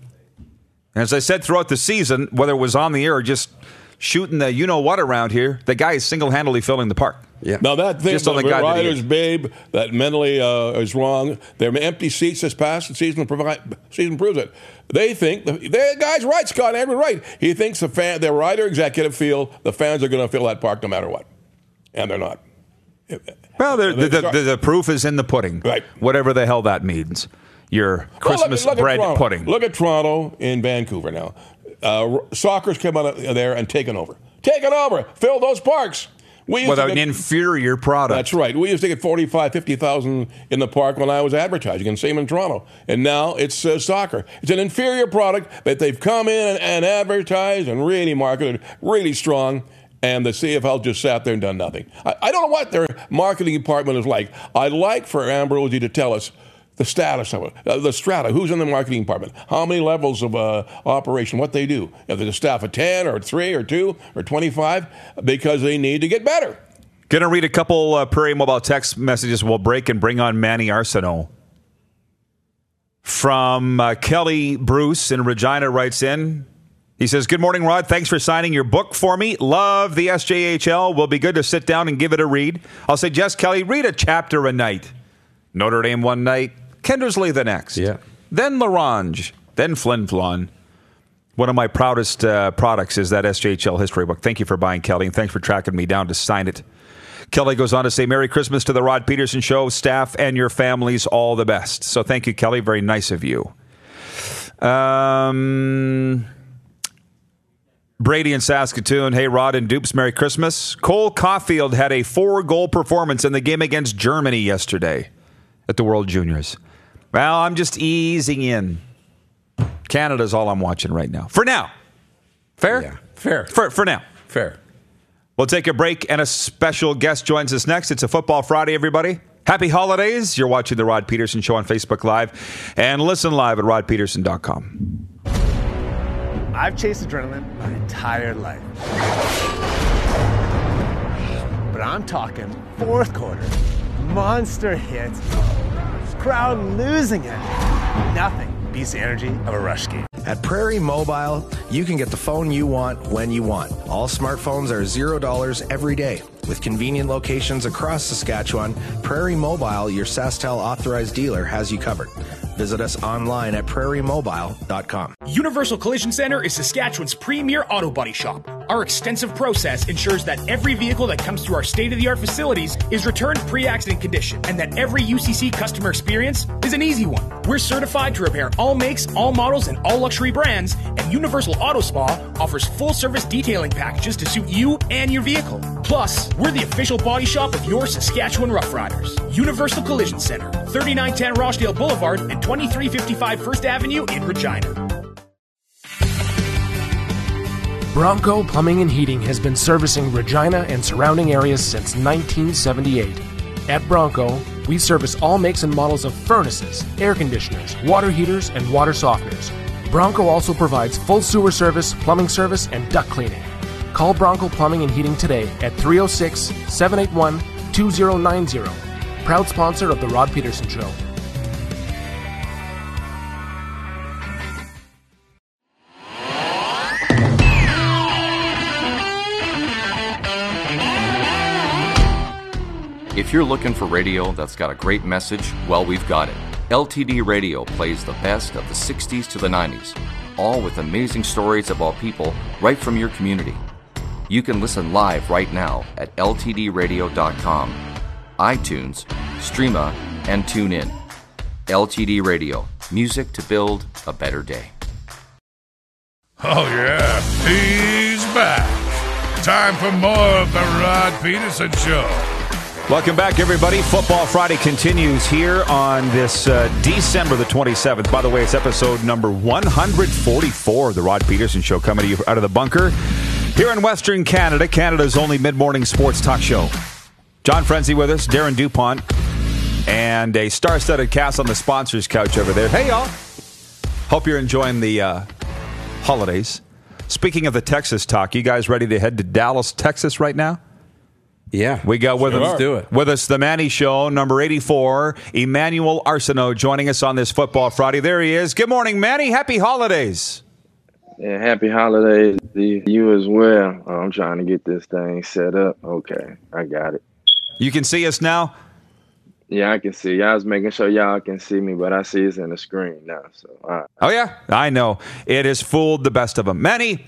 as I said throughout the season, whether it was on the air or just shooting the you-know-what around here, the guy is single-handedly filling the park. Yeah. Now that thing, Just on the the guy that he Riders, is. babe, that mentally uh, is wrong. Their empty seats this past season provide, season proves it. They think the, the guy's right, Scott Andrew, right. He thinks the fan, the Rider executive feel the fans are going to fill that park no matter what, and they're not. Well, the, the, They- the, the proof is in the pudding. Right. Whatever the hell that means. Your Well, look- Christmas look at bread Toronto. pudding. Look at Toronto in Vancouver now. Uh, soccer's come out of there and taken over. Taken over. Fill those parks. We used With to an get- inferior product. That's right. We used to get forty-five, fifty thousand in the park when I was advertising, and same in Toronto. And now it's uh, soccer. It's an inferior product, but they've come in and, and advertised and really marketed really strong, and the C F L just sat there and done nothing. I, I don't know what their marketing department is like. I'd like for Ambrosie to tell us the status of it, uh, the strata, who's in the marketing department, how many levels of uh, operation, what they do. If there's a staff of ten or three or two or twenty-five, because they need to get better. Going to read a couple uh, Prairie Mobile text messages. We'll break and bring on Manny Arsenault. From uh, Kelly Bruce in Regina writes in. He says, good morning, Rod. Thanks for signing your book for me. Love the S J H L. Will be good to sit down and give it a read. I'll say, Jess Kelly, read a chapter a night. Notre Dame one night. Kendersley the next. Yeah. Then Larange. Then Flin Flon. One of my proudest uh, products is that S J H L history book. Thank you for buying, Kelly, and thanks for tracking me down to sign it. Kelly goes on to say, Merry Christmas to the Rod Peterson Show, staff, and your families, all the best. So thank you, Kelly. Very nice of you. Um, Brady in Saskatoon. Hey, Rod and Dupes, Merry Christmas. Cole Caulfield had a four-goal performance in the game against Germany yesterday at the World Juniors. Well, I'm just easing in. Canada's all I'm watching right now. For now. Fair? Yeah. Fair. For, for now. Fair. We'll take a break, and a special guest joins us next. It's a Football Friday, everybody. Happy holidays. You're watching The Rod Peterson Show on Facebook Live, and listen live at rod peterson dot com. I've chased adrenaline my entire life. But I'm talking fourth quarter, monster hits, crowd losing it. Nothing beats the energy of a rush game. At Prairie Mobile, you can get the phone you want when you want. All smartphones are zero dollars every day. With convenient locations across Saskatchewan, Prairie Mobile, your SaskTel authorized dealer, has you covered. Visit us online at prairie mobile dot com. Universal Collision Center is Saskatchewan's premier auto body shop. Our extensive process ensures that every vehicle that comes through our state-of-the-art facilities is returned pre-accident condition, and that every U C C customer experience is an easy one. We're certified to repair all makes, all models, and all luxury brands, and Universal Auto Spa offers full-service detailing packages to suit you and your vehicle. Plus, we're the official body shop of your Saskatchewan Rough Riders. Universal Collision Center, thirty-nine ten Rochdale Boulevard and twenty-three fifty-five First Avenue in Regina. Bronco Plumbing and Heating has been servicing Regina and surrounding areas since nineteen seventy-eight. At Bronco, we service all makes and models of furnaces, air conditioners, water heaters, and water softeners. Bronco also provides full sewer service, plumbing service, and duct cleaning. Call Bronco Plumbing and Heating today at three oh six, seven eight one, two oh nine oh. Proud sponsor of The Rod Peterson Show. If you're looking for radio that's got a great message, well, we've got it. L T D Radio plays the best of the sixties to the nineties, all with amazing stories about people right from your community. You can listen live right now at L T D radio dot com, iTunes, Streama, and TuneIn. L T D Radio, music to build a better day. Oh, yeah, he's back. Time for more of the Rod Peterson Show. Welcome back, everybody. Football Friday continues here on this uh, December the twenty-seventh. By the way, it's episode number one forty-four of the Rod Peterson Show, coming to you out of the bunker here in Western Canada, Canada's only mid-morning sports talk show. John Frenzy with us, Darren DuPont, and a star-studded cast on the sponsors couch over there. Hey, y'all. Hope you're enjoying the uh, holidays. Speaking of the Texas talk, you guys ready to head to Dallas, Texas right now? Yeah. We got with, sure. us, Let's do it. with us the Manny Show, number eighty-four, Emmanuel Arsenault, joining us on this Football Friday. There he is. Good morning, Manny. Happy holidays. Yeah, happy holidays to you as well. Oh, I'm trying to get this thing set up. Okay, I got it. You can see us now? Yeah, I can see you. I was making sure y'all can see me, but I see it's in the screen now. So, all right. Oh, yeah? I know. It has fooled the best of them. Manny,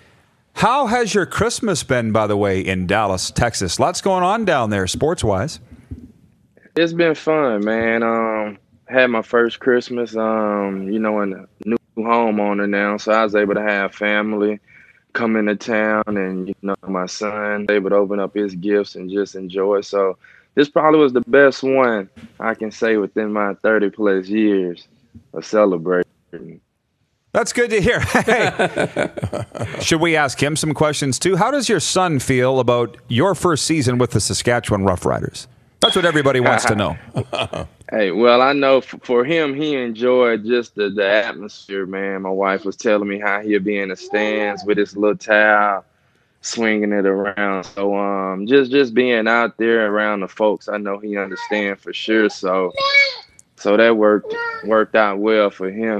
how has your Christmas been, by the way, in Dallas, Texas? Lots going on down there, sports-wise. It's been fun, man. Um, had my first Christmas, um, you know, in a new homeowner now, so I was able to have family come into town, and, you know, my son able to open up his gifts and just enjoy. So this probably was the best one I can say within my thirty-plus years of celebrating. That's good to hear. Hey, should we ask him some questions, too? How does your son feel about your first season with the Saskatchewan Roughriders? That's what everybody wants to know. Hey, well, I know f- for him, he enjoyed just the, the atmosphere, man. My wife was telling me how he'd be in the stands with his little towel, swinging it around. So um, just just being out there around the folks, I know he understands for sure. So so that worked worked out well for him.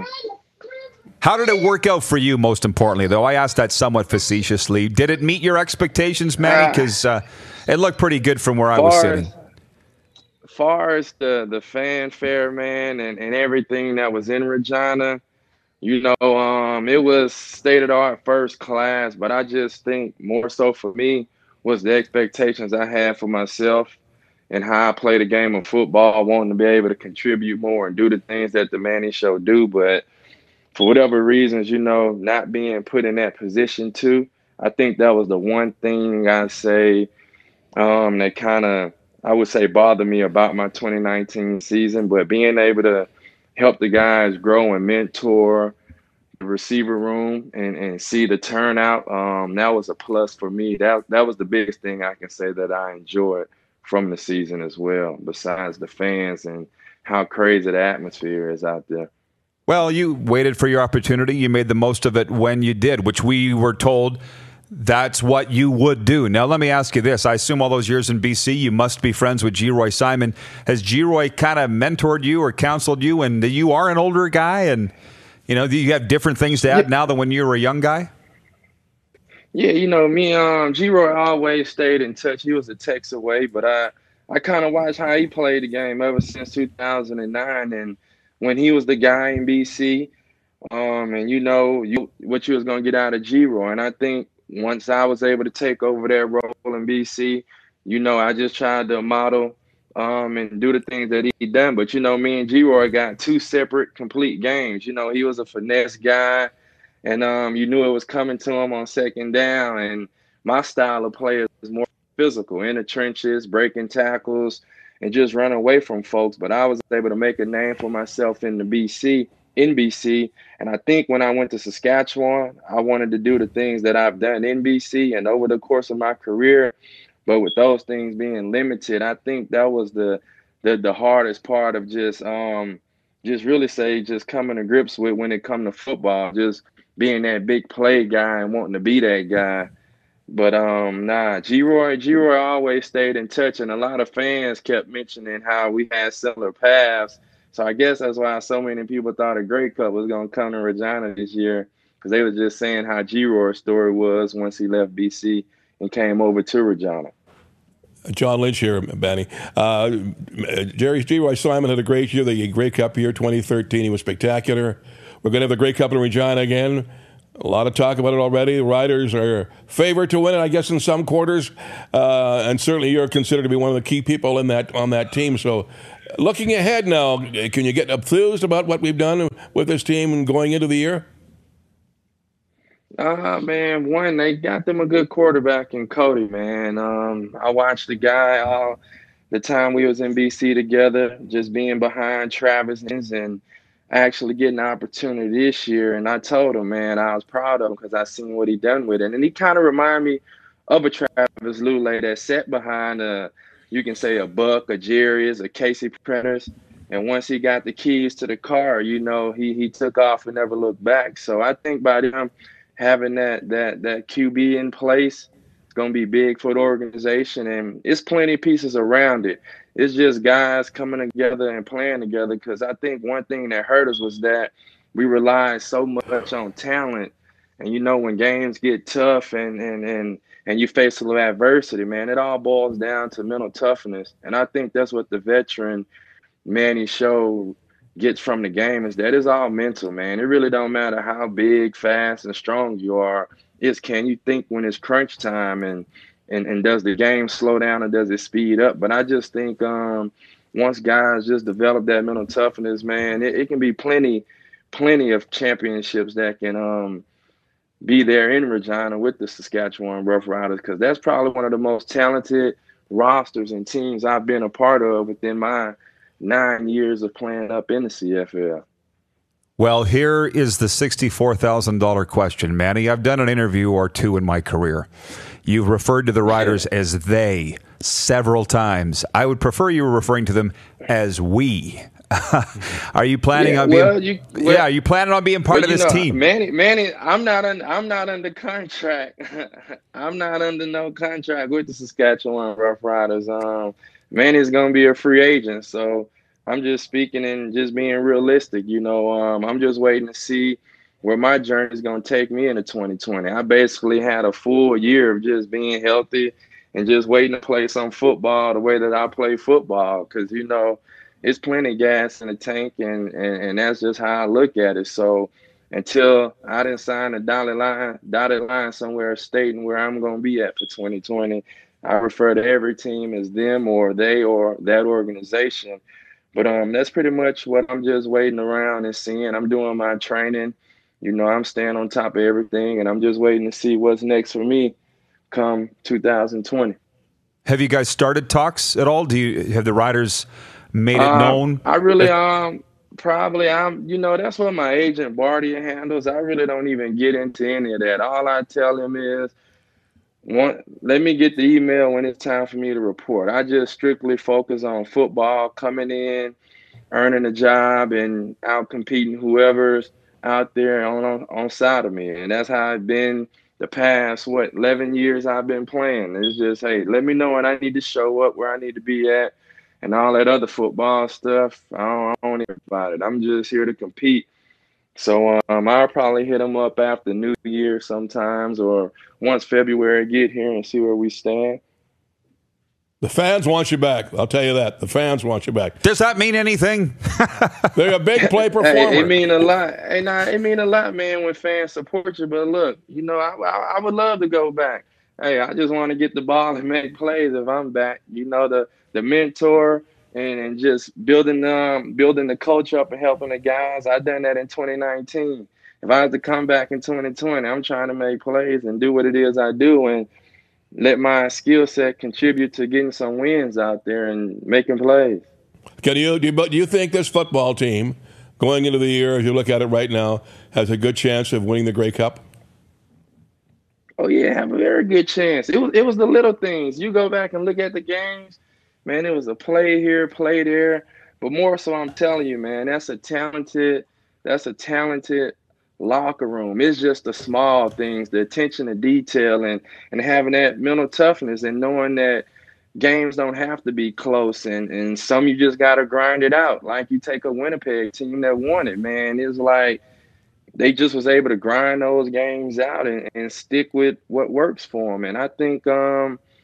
How did it work out for you, most importantly, though? I asked that somewhat facetiously. Did it meet your expectations, Manny? Because uh, it looked pretty good from where I was sitting. As far as the, the fanfare, man, and, and everything that was in Regina, you know, um, it was state-of-the-art first class, but I just think more so for me was the expectations I had for myself and how I played the game of football, wanting to be able to contribute more and do the things that the Manny Show do. But for whatever reasons, you know, not being put in that position too, I think that was the one thing I say um, that kind of, I would say, bothered me about my twenty nineteen season. But being able to help the guys grow and mentor the receiver room and, and see the turnout, um, that was a plus for me. That that was the biggest thing I can say that I enjoyed from the season as well, besides the fans and how crazy the atmosphere is out there. Well, you waited for your opportunity. You made the most of it when you did, which we were told that's what you would do. Now, let me ask you this. I assume all those years in B C, you must be friends with Geroy Simon. Has Geroy kind of mentored you or counseled you? And you are an older guy, and you know, do you have different things to add yeah. now than when you were a young guy? Yeah, you know, me, um, Geroy always stayed in touch. He was a text away, but I, I kind of watched how he played the game ever since two thousand nine, and when he was the guy in B C, um, and you know you, what you was going to get out of Geroy. And I think once I was able to take over that role in B C, you know, I just tried to model um, and do the things that he done. But, you know, me and Geroy got two separate complete games. You know, he was a finesse guy, and um, you knew it was coming to him on second down. And my style of play is more physical, in the trenches, breaking tackles, and just run away from folks. But I was able to make a name for myself in the B C, in B C. And I think when I went to Saskatchewan, I wanted to do the things that I've done in B C and over the course of my career. But with those things being limited, I think that was the the, the hardest part of just um just really say just coming to grips with when it comes to football, just being that big play guy and wanting to be that guy. But um, nah, Geroy, Geroy always stayed in touch, and a lot of fans kept mentioning how we had similar paths. So I guess that's why so many people thought a Grey Cup was going to come to Regina this year, because they were just saying how Geroy's story was once he left B C and came over to Regina. John Lynch here, Benny. Uh, Jerry G. Simon had a great year, the Grey Cup year, twenty thirteen. He was spectacular. We're going to have the Grey Cup in Regina again. A lot of talk about it already. The Riders are favored to win it, I guess, in some quarters. Uh, and certainly you're considered to be one of the key people in that on that team. So looking ahead now, can you get enthused about what we've done with this team and going into the year? Uh, man, one, they got them a good quarterback in Cody, man. Um, I watched the guy all the time we was in B C together, just being behind Travis and actually getting an opportunity this year. And I told him, man, I was proud of him because I seen what he done with it. And he kind of reminded me of a Travis Lulay that sat behind a, you can say a Buck, a Jerry's, a Casey Prentice. And once he got the keys to the car, you know, he he took off and never looked back. So I think by them having that that that Q B in place, it's going to be big for the organization. And it's plenty of pieces around it. It's just guys coming together and playing together, because I think one thing that hurt us was that we relied so much on talent. And, you know, when games get tough and and and, and you face a little adversity, man, it all boils down to mental toughness. And I think that's what the veteran Manny Show gets from the game, is that it's all mental, man. It really don't matter how big, fast, and strong you are. It's can you think when it's crunch time, and And, and does the game slow down or does it speed up? But I just think um, once guys just develop that mental toughness, man, it, it can be plenty, plenty of championships that can um, be there in Regina with the Saskatchewan Roughriders, because that's probably one of the most talented rosters and teams I've been a part of within my nine years of playing up in the C F L. Well, here is the sixty-four thousand dollars question, Manny. I've done an interview or two in my career. You've referred to the Riders as they several times. I would prefer you were referring to them as we. Are you planning yeah, on being? Well, you, well, yeah, are you planning on being part well, of this know, team? Manny, Manny, I'm not. Un, I'm not under contract. I'm not under no contract with the Saskatchewan Roughriders. Um, Manny's gonna be a free agent, so I'm just speaking and just being realistic. You know, um, I'm just waiting to see where my journey is going to take me into twenty twenty. I basically had a full year of just being healthy and just waiting to play some football the way that I play football, because, you know, it's plenty of gas in the tank, and, and, and that's just how I look at it. So until I didn't sign a dotted line, dotted line somewhere stating where I'm going to be at for twenty twenty, I refer to every team as them or they or that organization. But um, that's pretty much what I'm just waiting around and seeing. I'm doing my training. You know, I'm staying on top of everything, and I'm just waiting to see what's next for me come two thousand twenty. Have you guys started talks at all? Do you have the Riders made it um, known? I really um probably I'm you know that's what my agent Bardia handles. I really don't even get into any of that. All I tell him is, one, let me get the email when it's time for me to report. I just strictly focus on football, coming in, earning a job, and out competing whoever's out there on, on on side of me. And that's how I've been the past, what, eleven years I've been playing. It's just, hey, let me know when I need to show up, where I need to be at, and all that other football stuff. I don't, I don't even about it. I'm just here to compete. So um, I'll probably hit them up after New Year sometimes, or once February get here, and see where we stand. The fans want you back. I'll tell you that. The fans want you back. Does that mean anything? They're a big play performer. Hey, it mean a lot. Hey, nah, it mean a lot, man, when fans support you. But look, you know, I, I, I would love to go back. Hey, I just want to get the ball and make plays if I'm back. You know, the the mentor and, and just building um building the coach up and helping the guys. I done that in twenty nineteen. If I had to come back in twenty twenty, I'm trying to make plays and do what it is I do, and let my skill set contribute to getting some wins out there and making plays. Can you do you, but do you think this football team going into the year, as you look at it right now, has a good chance of winning the Grey Cup? Oh yeah, have a very good chance. It was it was the little things. You go back and look at the games, man, it was a play here, play there. But more so, I'm telling you, man, that's a talented, that's a talented locker room. It's just the small things, the attention to detail, and and having that mental toughness and knowing that games don't have to be close, and, and some you just got to grind it out. Like you take a Winnipeg team that won it, man. It's like they just was able to grind those games out and, and stick with what works for them. And I think um,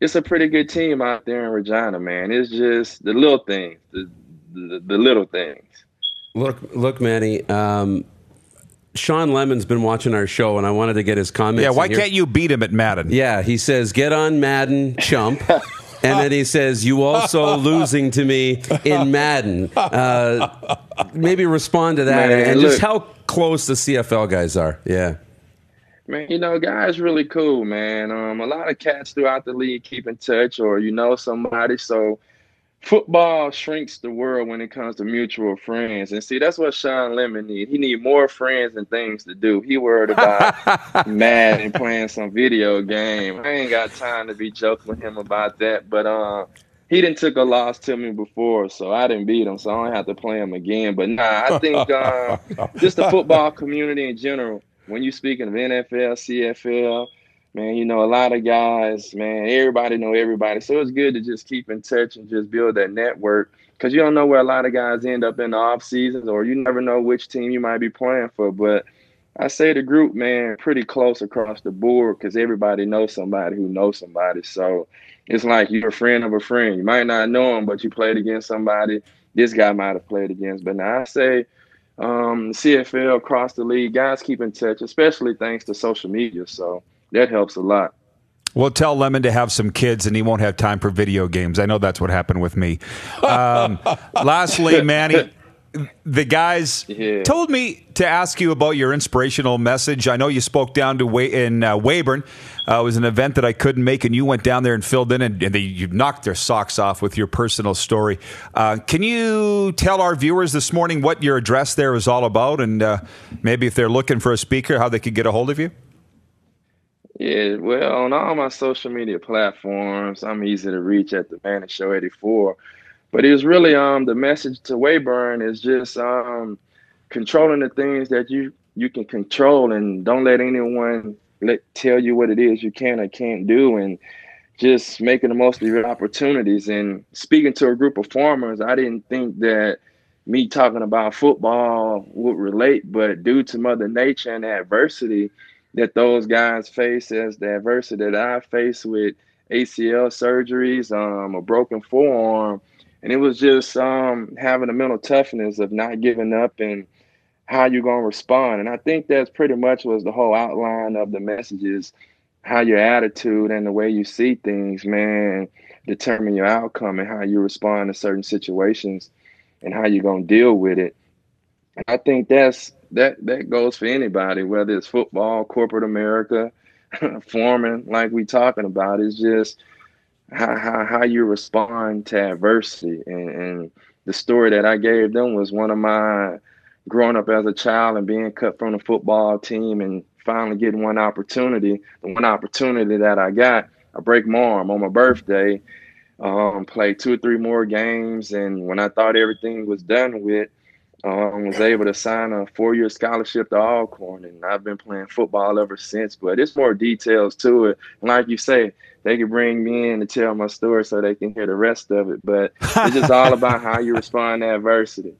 it's a pretty good team out there in Regina, man. It's just the little things, the the, the little things. Look, look, Manny. Um, Sean Lemon's been watching our show, and I wanted to get his comments. Yeah, why in here. can't you beat him at Madden? Yeah, he says, "Get on Madden, chump." And then he says, "You also losing to me in Madden." Uh, maybe respond to that, Man, and look. just how close the C F L guys are. Yeah. Man, you know, guys really cool, man. Um, a lot of cats throughout the league keep in touch, or you know somebody. So football shrinks the world when it comes to mutual friends. And see, that's what Sean Lemon need. He need more friends and things to do. He worried about mad and playing some video game. I ain't got time to be joking with him about that. But uh, he didn't took a loss to me before, so I didn't beat him, so I don't have to play him again. But nah, I think uh, just the football community in general, when you speaking of N F L, C F L, man, you know, a lot of guys, man, everybody know everybody. So it's good to just keep in touch and just build that network, because you don't know where a lot of guys end up in the off seasons, or you never know which team you might be playing for. But I say the group, man, pretty close across the board, because everybody knows somebody who knows somebody. So it's like you're a friend of a friend. You might not know him, but you played against somebody this guy might have played against. But now I say um, C F L across the league, guys keep in touch, especially thanks to social media. So that helps a lot. Well, tell Lemon to have some kids and he won't have time for video games. I know that's what happened with me. Um, lastly, Manny, the guys yeah. told me to ask you about your inspirational message. I know you spoke down to Way- in uh, Weyburn. Uh, it was an event that I couldn't make, and you went down there and filled in, and, and they, you knocked their socks off with your personal story. Uh, can you tell our viewers this morning what your address there is all about, and uh, maybe if they're looking for a speaker, how they could get a hold of you? Yeah, well, on all my social media platforms, I'm easy to reach at the Manny Show eighty-four. But it was really um the message to Weyburn is just um controlling the things that you you can control, and don't let anyone let tell you what it is you can or can't do, and just making the most of your opportunities. And speaking to a group of farmers, I didn't think that me talking about football would relate, but due to Mother Nature and the adversity that those guys face, as the adversity that I face with A C L surgeries, um, a broken forearm, and it was just um, having a mental toughness of not giving up and how you're going to respond. And I think that's pretty much was the whole outline of the messages, how your attitude and the way you see things, man, determine your outcome and how you respond to certain situations and how you're going to deal with it. And I think that's that that goes for anybody, whether it's football, corporate America, farming, like we talking about. It's just how, how, how you respond to adversity. And, and the story that I gave them was one of my growing up as a child and being cut from the football team and finally getting one opportunity. The one opportunity that I got, I break my arm on my birthday, um, played two or three more games. And when I thought everything was done with, um, was able to sign a four-year scholarship to Alcorn. And I've been playing football ever since. But it's more details to it. And like you say, they can bring me in to tell my story so they can hear the rest of it. But it's just all about how you respond to adversity.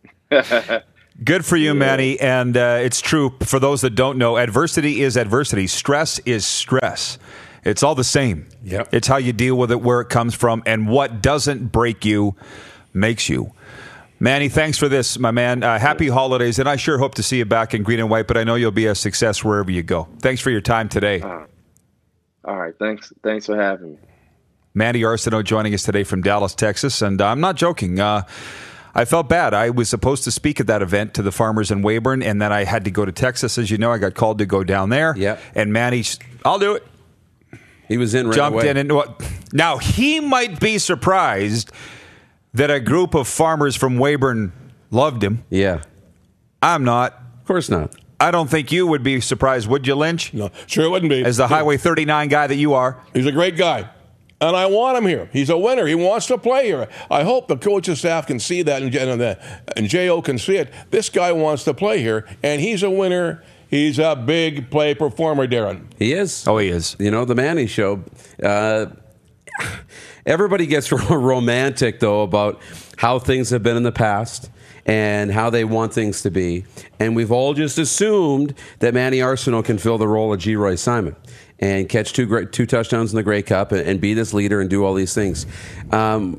Good for you, yeah. Manny. And uh, it's true. For those that don't know, adversity is adversity. Stress is stress. It's all the same. Yep. It's how you deal with it, where it comes from, and what doesn't break you makes you. Manny, thanks for this, my man. Uh, happy holidays, and I sure hope to see you back in green and white, but I know you'll be a success wherever you go. Thanks for your time today. Uh, all right. Thanks. Thanks for having me. Manny Arsenault joining us today from Dallas, Texas, and I'm not joking. Uh, I felt bad. I was supposed to speak at that event to the farmers in Weyburn, and then I had to go to Texas. As you know, I got called to go down there. Yep. And Manny, I'll do it. He was in right Jumped away. in. And, well, now, he might be surprised that a group of farmers from Weyburn loved him. Yeah. I'm not. Of course not. I don't think you would be surprised, would you, Lynch? No, sure it wouldn't be. As the Highway thirty-nine guy that you are. He's a great guy. And I want him here. He's a winner. He wants to play here. I hope the coaching staff can see that, and, and, and J O can see it. This guy wants to play here, and he's a winner. He's a big play performer, Darren. He is. Oh, he is. You know, the Manny Show. Uh, everybody gets romantic, though, about how things have been in the past. and how they want things to be. And we've all just assumed that Manny Arceneaux can fill the role of Geroy Simon and catch two great, two touchdowns in the Grey Cup and, and be this leader and do all these things. Um,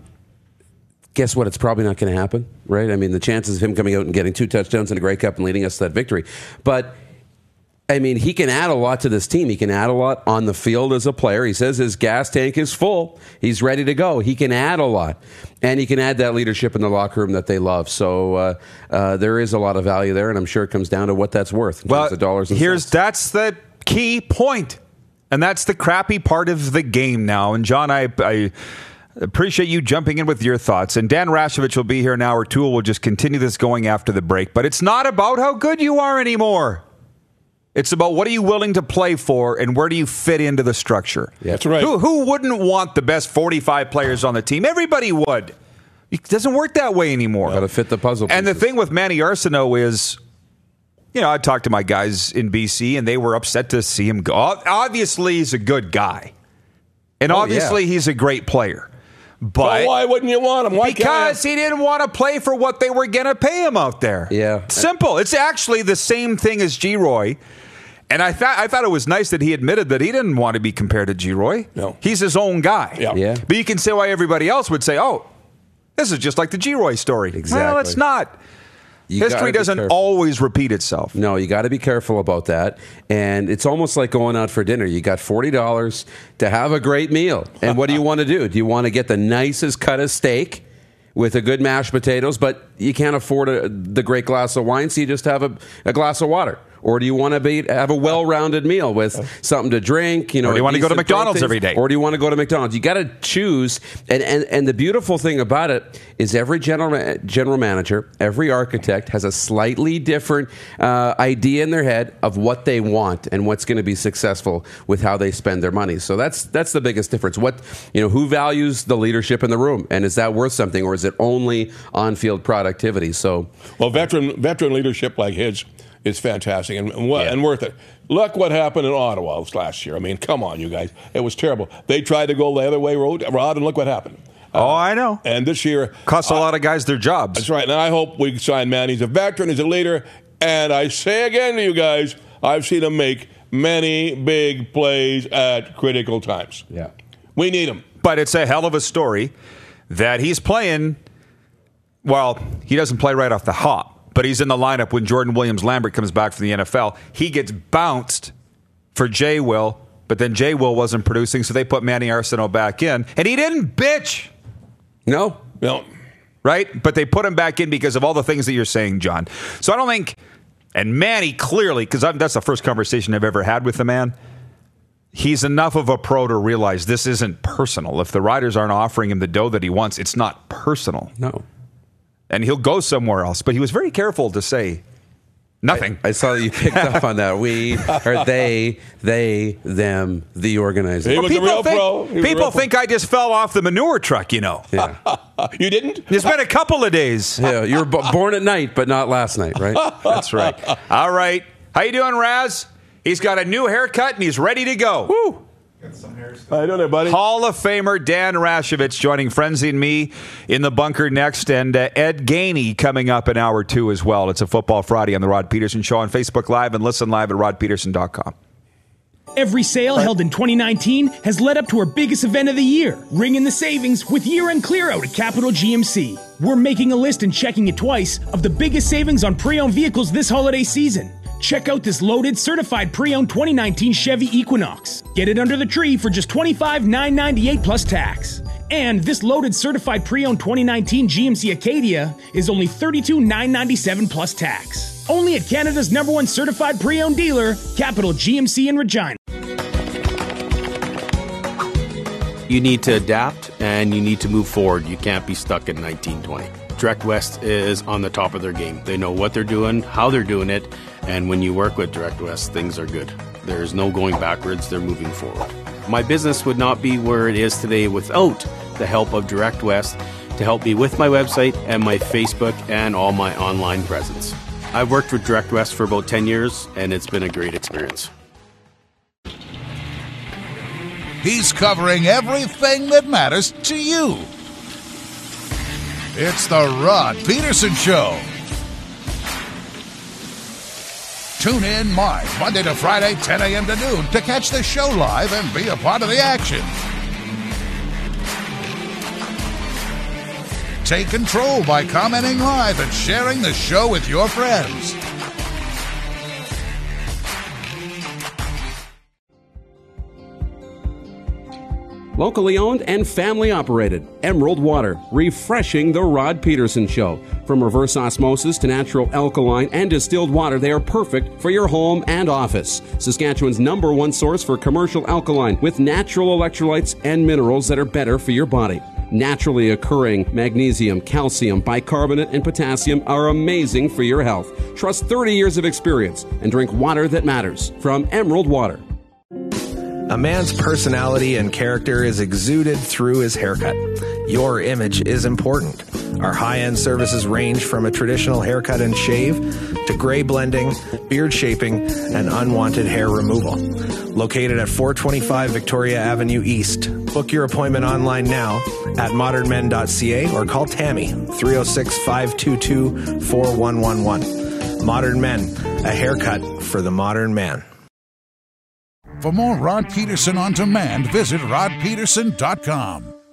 guess what? It's probably not going to happen, right? I mean, the chances of him coming out and getting two touchdowns in the Grey Cup and leading us to that victory. But I mean, he can add a lot to this team. He can add a lot on the field as a player. He says his gas tank is full. He's ready to go. He can add a lot. And he can add that leadership in the locker room that they love. So uh, uh, there is a lot of value there, and I'm sure it comes down to what that's worth in well, terms of dollars and here's cents. That's the key point. And that's the crappy part of the game now. And, John, I... I appreciate you jumping in with your thoughts. And Dan Rashovich will be here in an hour or two. We'll just continue this going after the break. But it's not about how good you are anymore. It's about what are you willing to play for and where do you fit into the structure. Yeah, that's right. Who, who wouldn't want the best forty-five players on the team? Everybody would. It doesn't work that way anymore. Got to fit the puzzle pieces. And the thing with Manny Arceneaux is, you know, I talked to my guys in B C, and they were upset to see him go. Obviously, he's a good guy. And oh, obviously, yeah. he's a great player. But well, why wouldn't you want him? Why because he didn't want to play for what they were going to pay him out there. Yeah. Simple. It's actually the same thing as Geroy. And I thought I thought it was nice that he admitted that he didn't want to be compared to Geroy. No. He's his own guy. Yeah. Yeah. But you can say why everybody else would say, oh, this is just like the Geroy story. Exactly. Well, it's not. You gotta History be doesn't careful. always repeat itself. No, you got to be careful about that. And it's almost like going out for dinner. You got forty dollars to have a great meal. And what do you want to do? Do you want to get the nicest cut of steak with a good mashed potatoes, but you can't afford a, the great glass of wine, so you just have a, a glass of water? Or do you want to be have a well-rounded meal with something to drink? You know, or do you want to go to McDonald's proteins, every day? Or do you want to go to McDonald's? You got to choose. And, and and the beautiful thing about it is every general general manager, every architect has a slightly different uh, idea in their head of what they want and what's going to be successful with how they spend their money. So that's that's the biggest difference. What you know, who values the leadership in the room, and is that worth something, or is it only on-field productivity? So, well, veteran veteran leadership like his is fantastic and and, yeah. and worth it. Look what happened in Ottawa last year. I mean, come on, you guys. It was terrible. They tried to go the other way, Rod, and look what happened. Oh, uh, I know. And this year... Cost a uh, lot of guys their jobs. That's right. And I hope we sign Manny. He's a veteran. He's a leader. And I say again to you guys, I've seen him make many big plays at critical times. Yeah. We need him. But it's a hell of a story that he's playing... Well, he doesn't play right off the hop. But he's in the lineup when Jordan Williams-Lambert comes back from the N F L. He gets bounced for Jay Will, but then Jay Will wasn't producing, so they put Manny Arceneaux back in. And he didn't bitch. No. No. Right? But they put him back in because of all the things that you're saying, John. So I don't think, and Manny clearly, because that's the first conversation I've ever had with the man, he's enough of a pro to realize this isn't personal. If the Riders aren't offering him the dough that he wants, it's not personal. No. And he'll go somewhere else. But he was very careful to say nothing. I, I saw that you picked up on that. We, or they, they, them, the organization. He well, was a people real think, pro. People think I just fell off the manure truck, you know. Yeah. You didn't? It's been a couple of days. Yeah, you were b- born at night, but not last night, right? That's right. All right. How you doing, Raz? He's got a new haircut, and he's ready to go. Woo! How you doing there, buddy? Hall of Famer Dan Rashovich joining Frenzy and me in the bunker next, and uh, Ed Gainey coming up in hour two as well. It's a Football Friday on the Rod Peterson Show on Facebook Live and listen live at rod peterson dot com. Every sale held in twenty nineteen has led up to our biggest event of the year. Ring in the savings with year-end clear-out at Capital G M C. We're making a list and checking it twice of the biggest savings on pre-owned vehicles this holiday season. Check out this loaded, certified pre-owned twenty nineteen Chevy Equinox. Get it under the tree for just twenty-five thousand nine hundred ninety-eight dollars plus tax. And this loaded, certified pre-owned twenty nineteen G M C Acadia is only thirty-two thousand nine hundred ninety-seven dollars plus tax. Only at Canada's number one certified pre-owned dealer, Capital G M C in Regina. You need to adapt and you need to move forward. You can't be stuck in nineteen twenty. Direct West is on the top of their game. They know what they're doing, how they're doing it, and when you work with Direct West, things are good. There's no going backwards, they're moving forward. My business would not be where it is today without the help of Direct West to help me with my website and my Facebook and all my online presence. I've worked with Direct West for about ten years, and it's been a great experience. He's covering everything that matters to you. It's the Rod Peterson Show. Tune in live Monday to Friday, ten a.m. to noon, to catch the show live and be a part of the action. Take control by commenting live and sharing the show with your friends. Locally owned and family operated, Emerald Water, refreshing the Rod Peterson Show. From reverse osmosis to natural alkaline and distilled water, they are perfect for your home and office. Saskatchewan's number one source for commercial alkaline with natural electrolytes and minerals that are better for your body. Naturally occurring magnesium, calcium, bicarbonate, and potassium are amazing for your health. Trust thirty years of experience and drink water that matters from Emerald Water. A man's personality and character is exuded through his haircut. Your image is important. Our high-end services range from a traditional haircut and shave to gray blending, beard shaping, and unwanted hair removal. Located at four twenty-five Victoria Avenue East. Book your appointment online now at modern men dot c a or call Tammy three oh six, five two two, four one one one. Modern Men, a haircut for the modern man. For more Rod Peterson on demand, visit rod peterson dot com.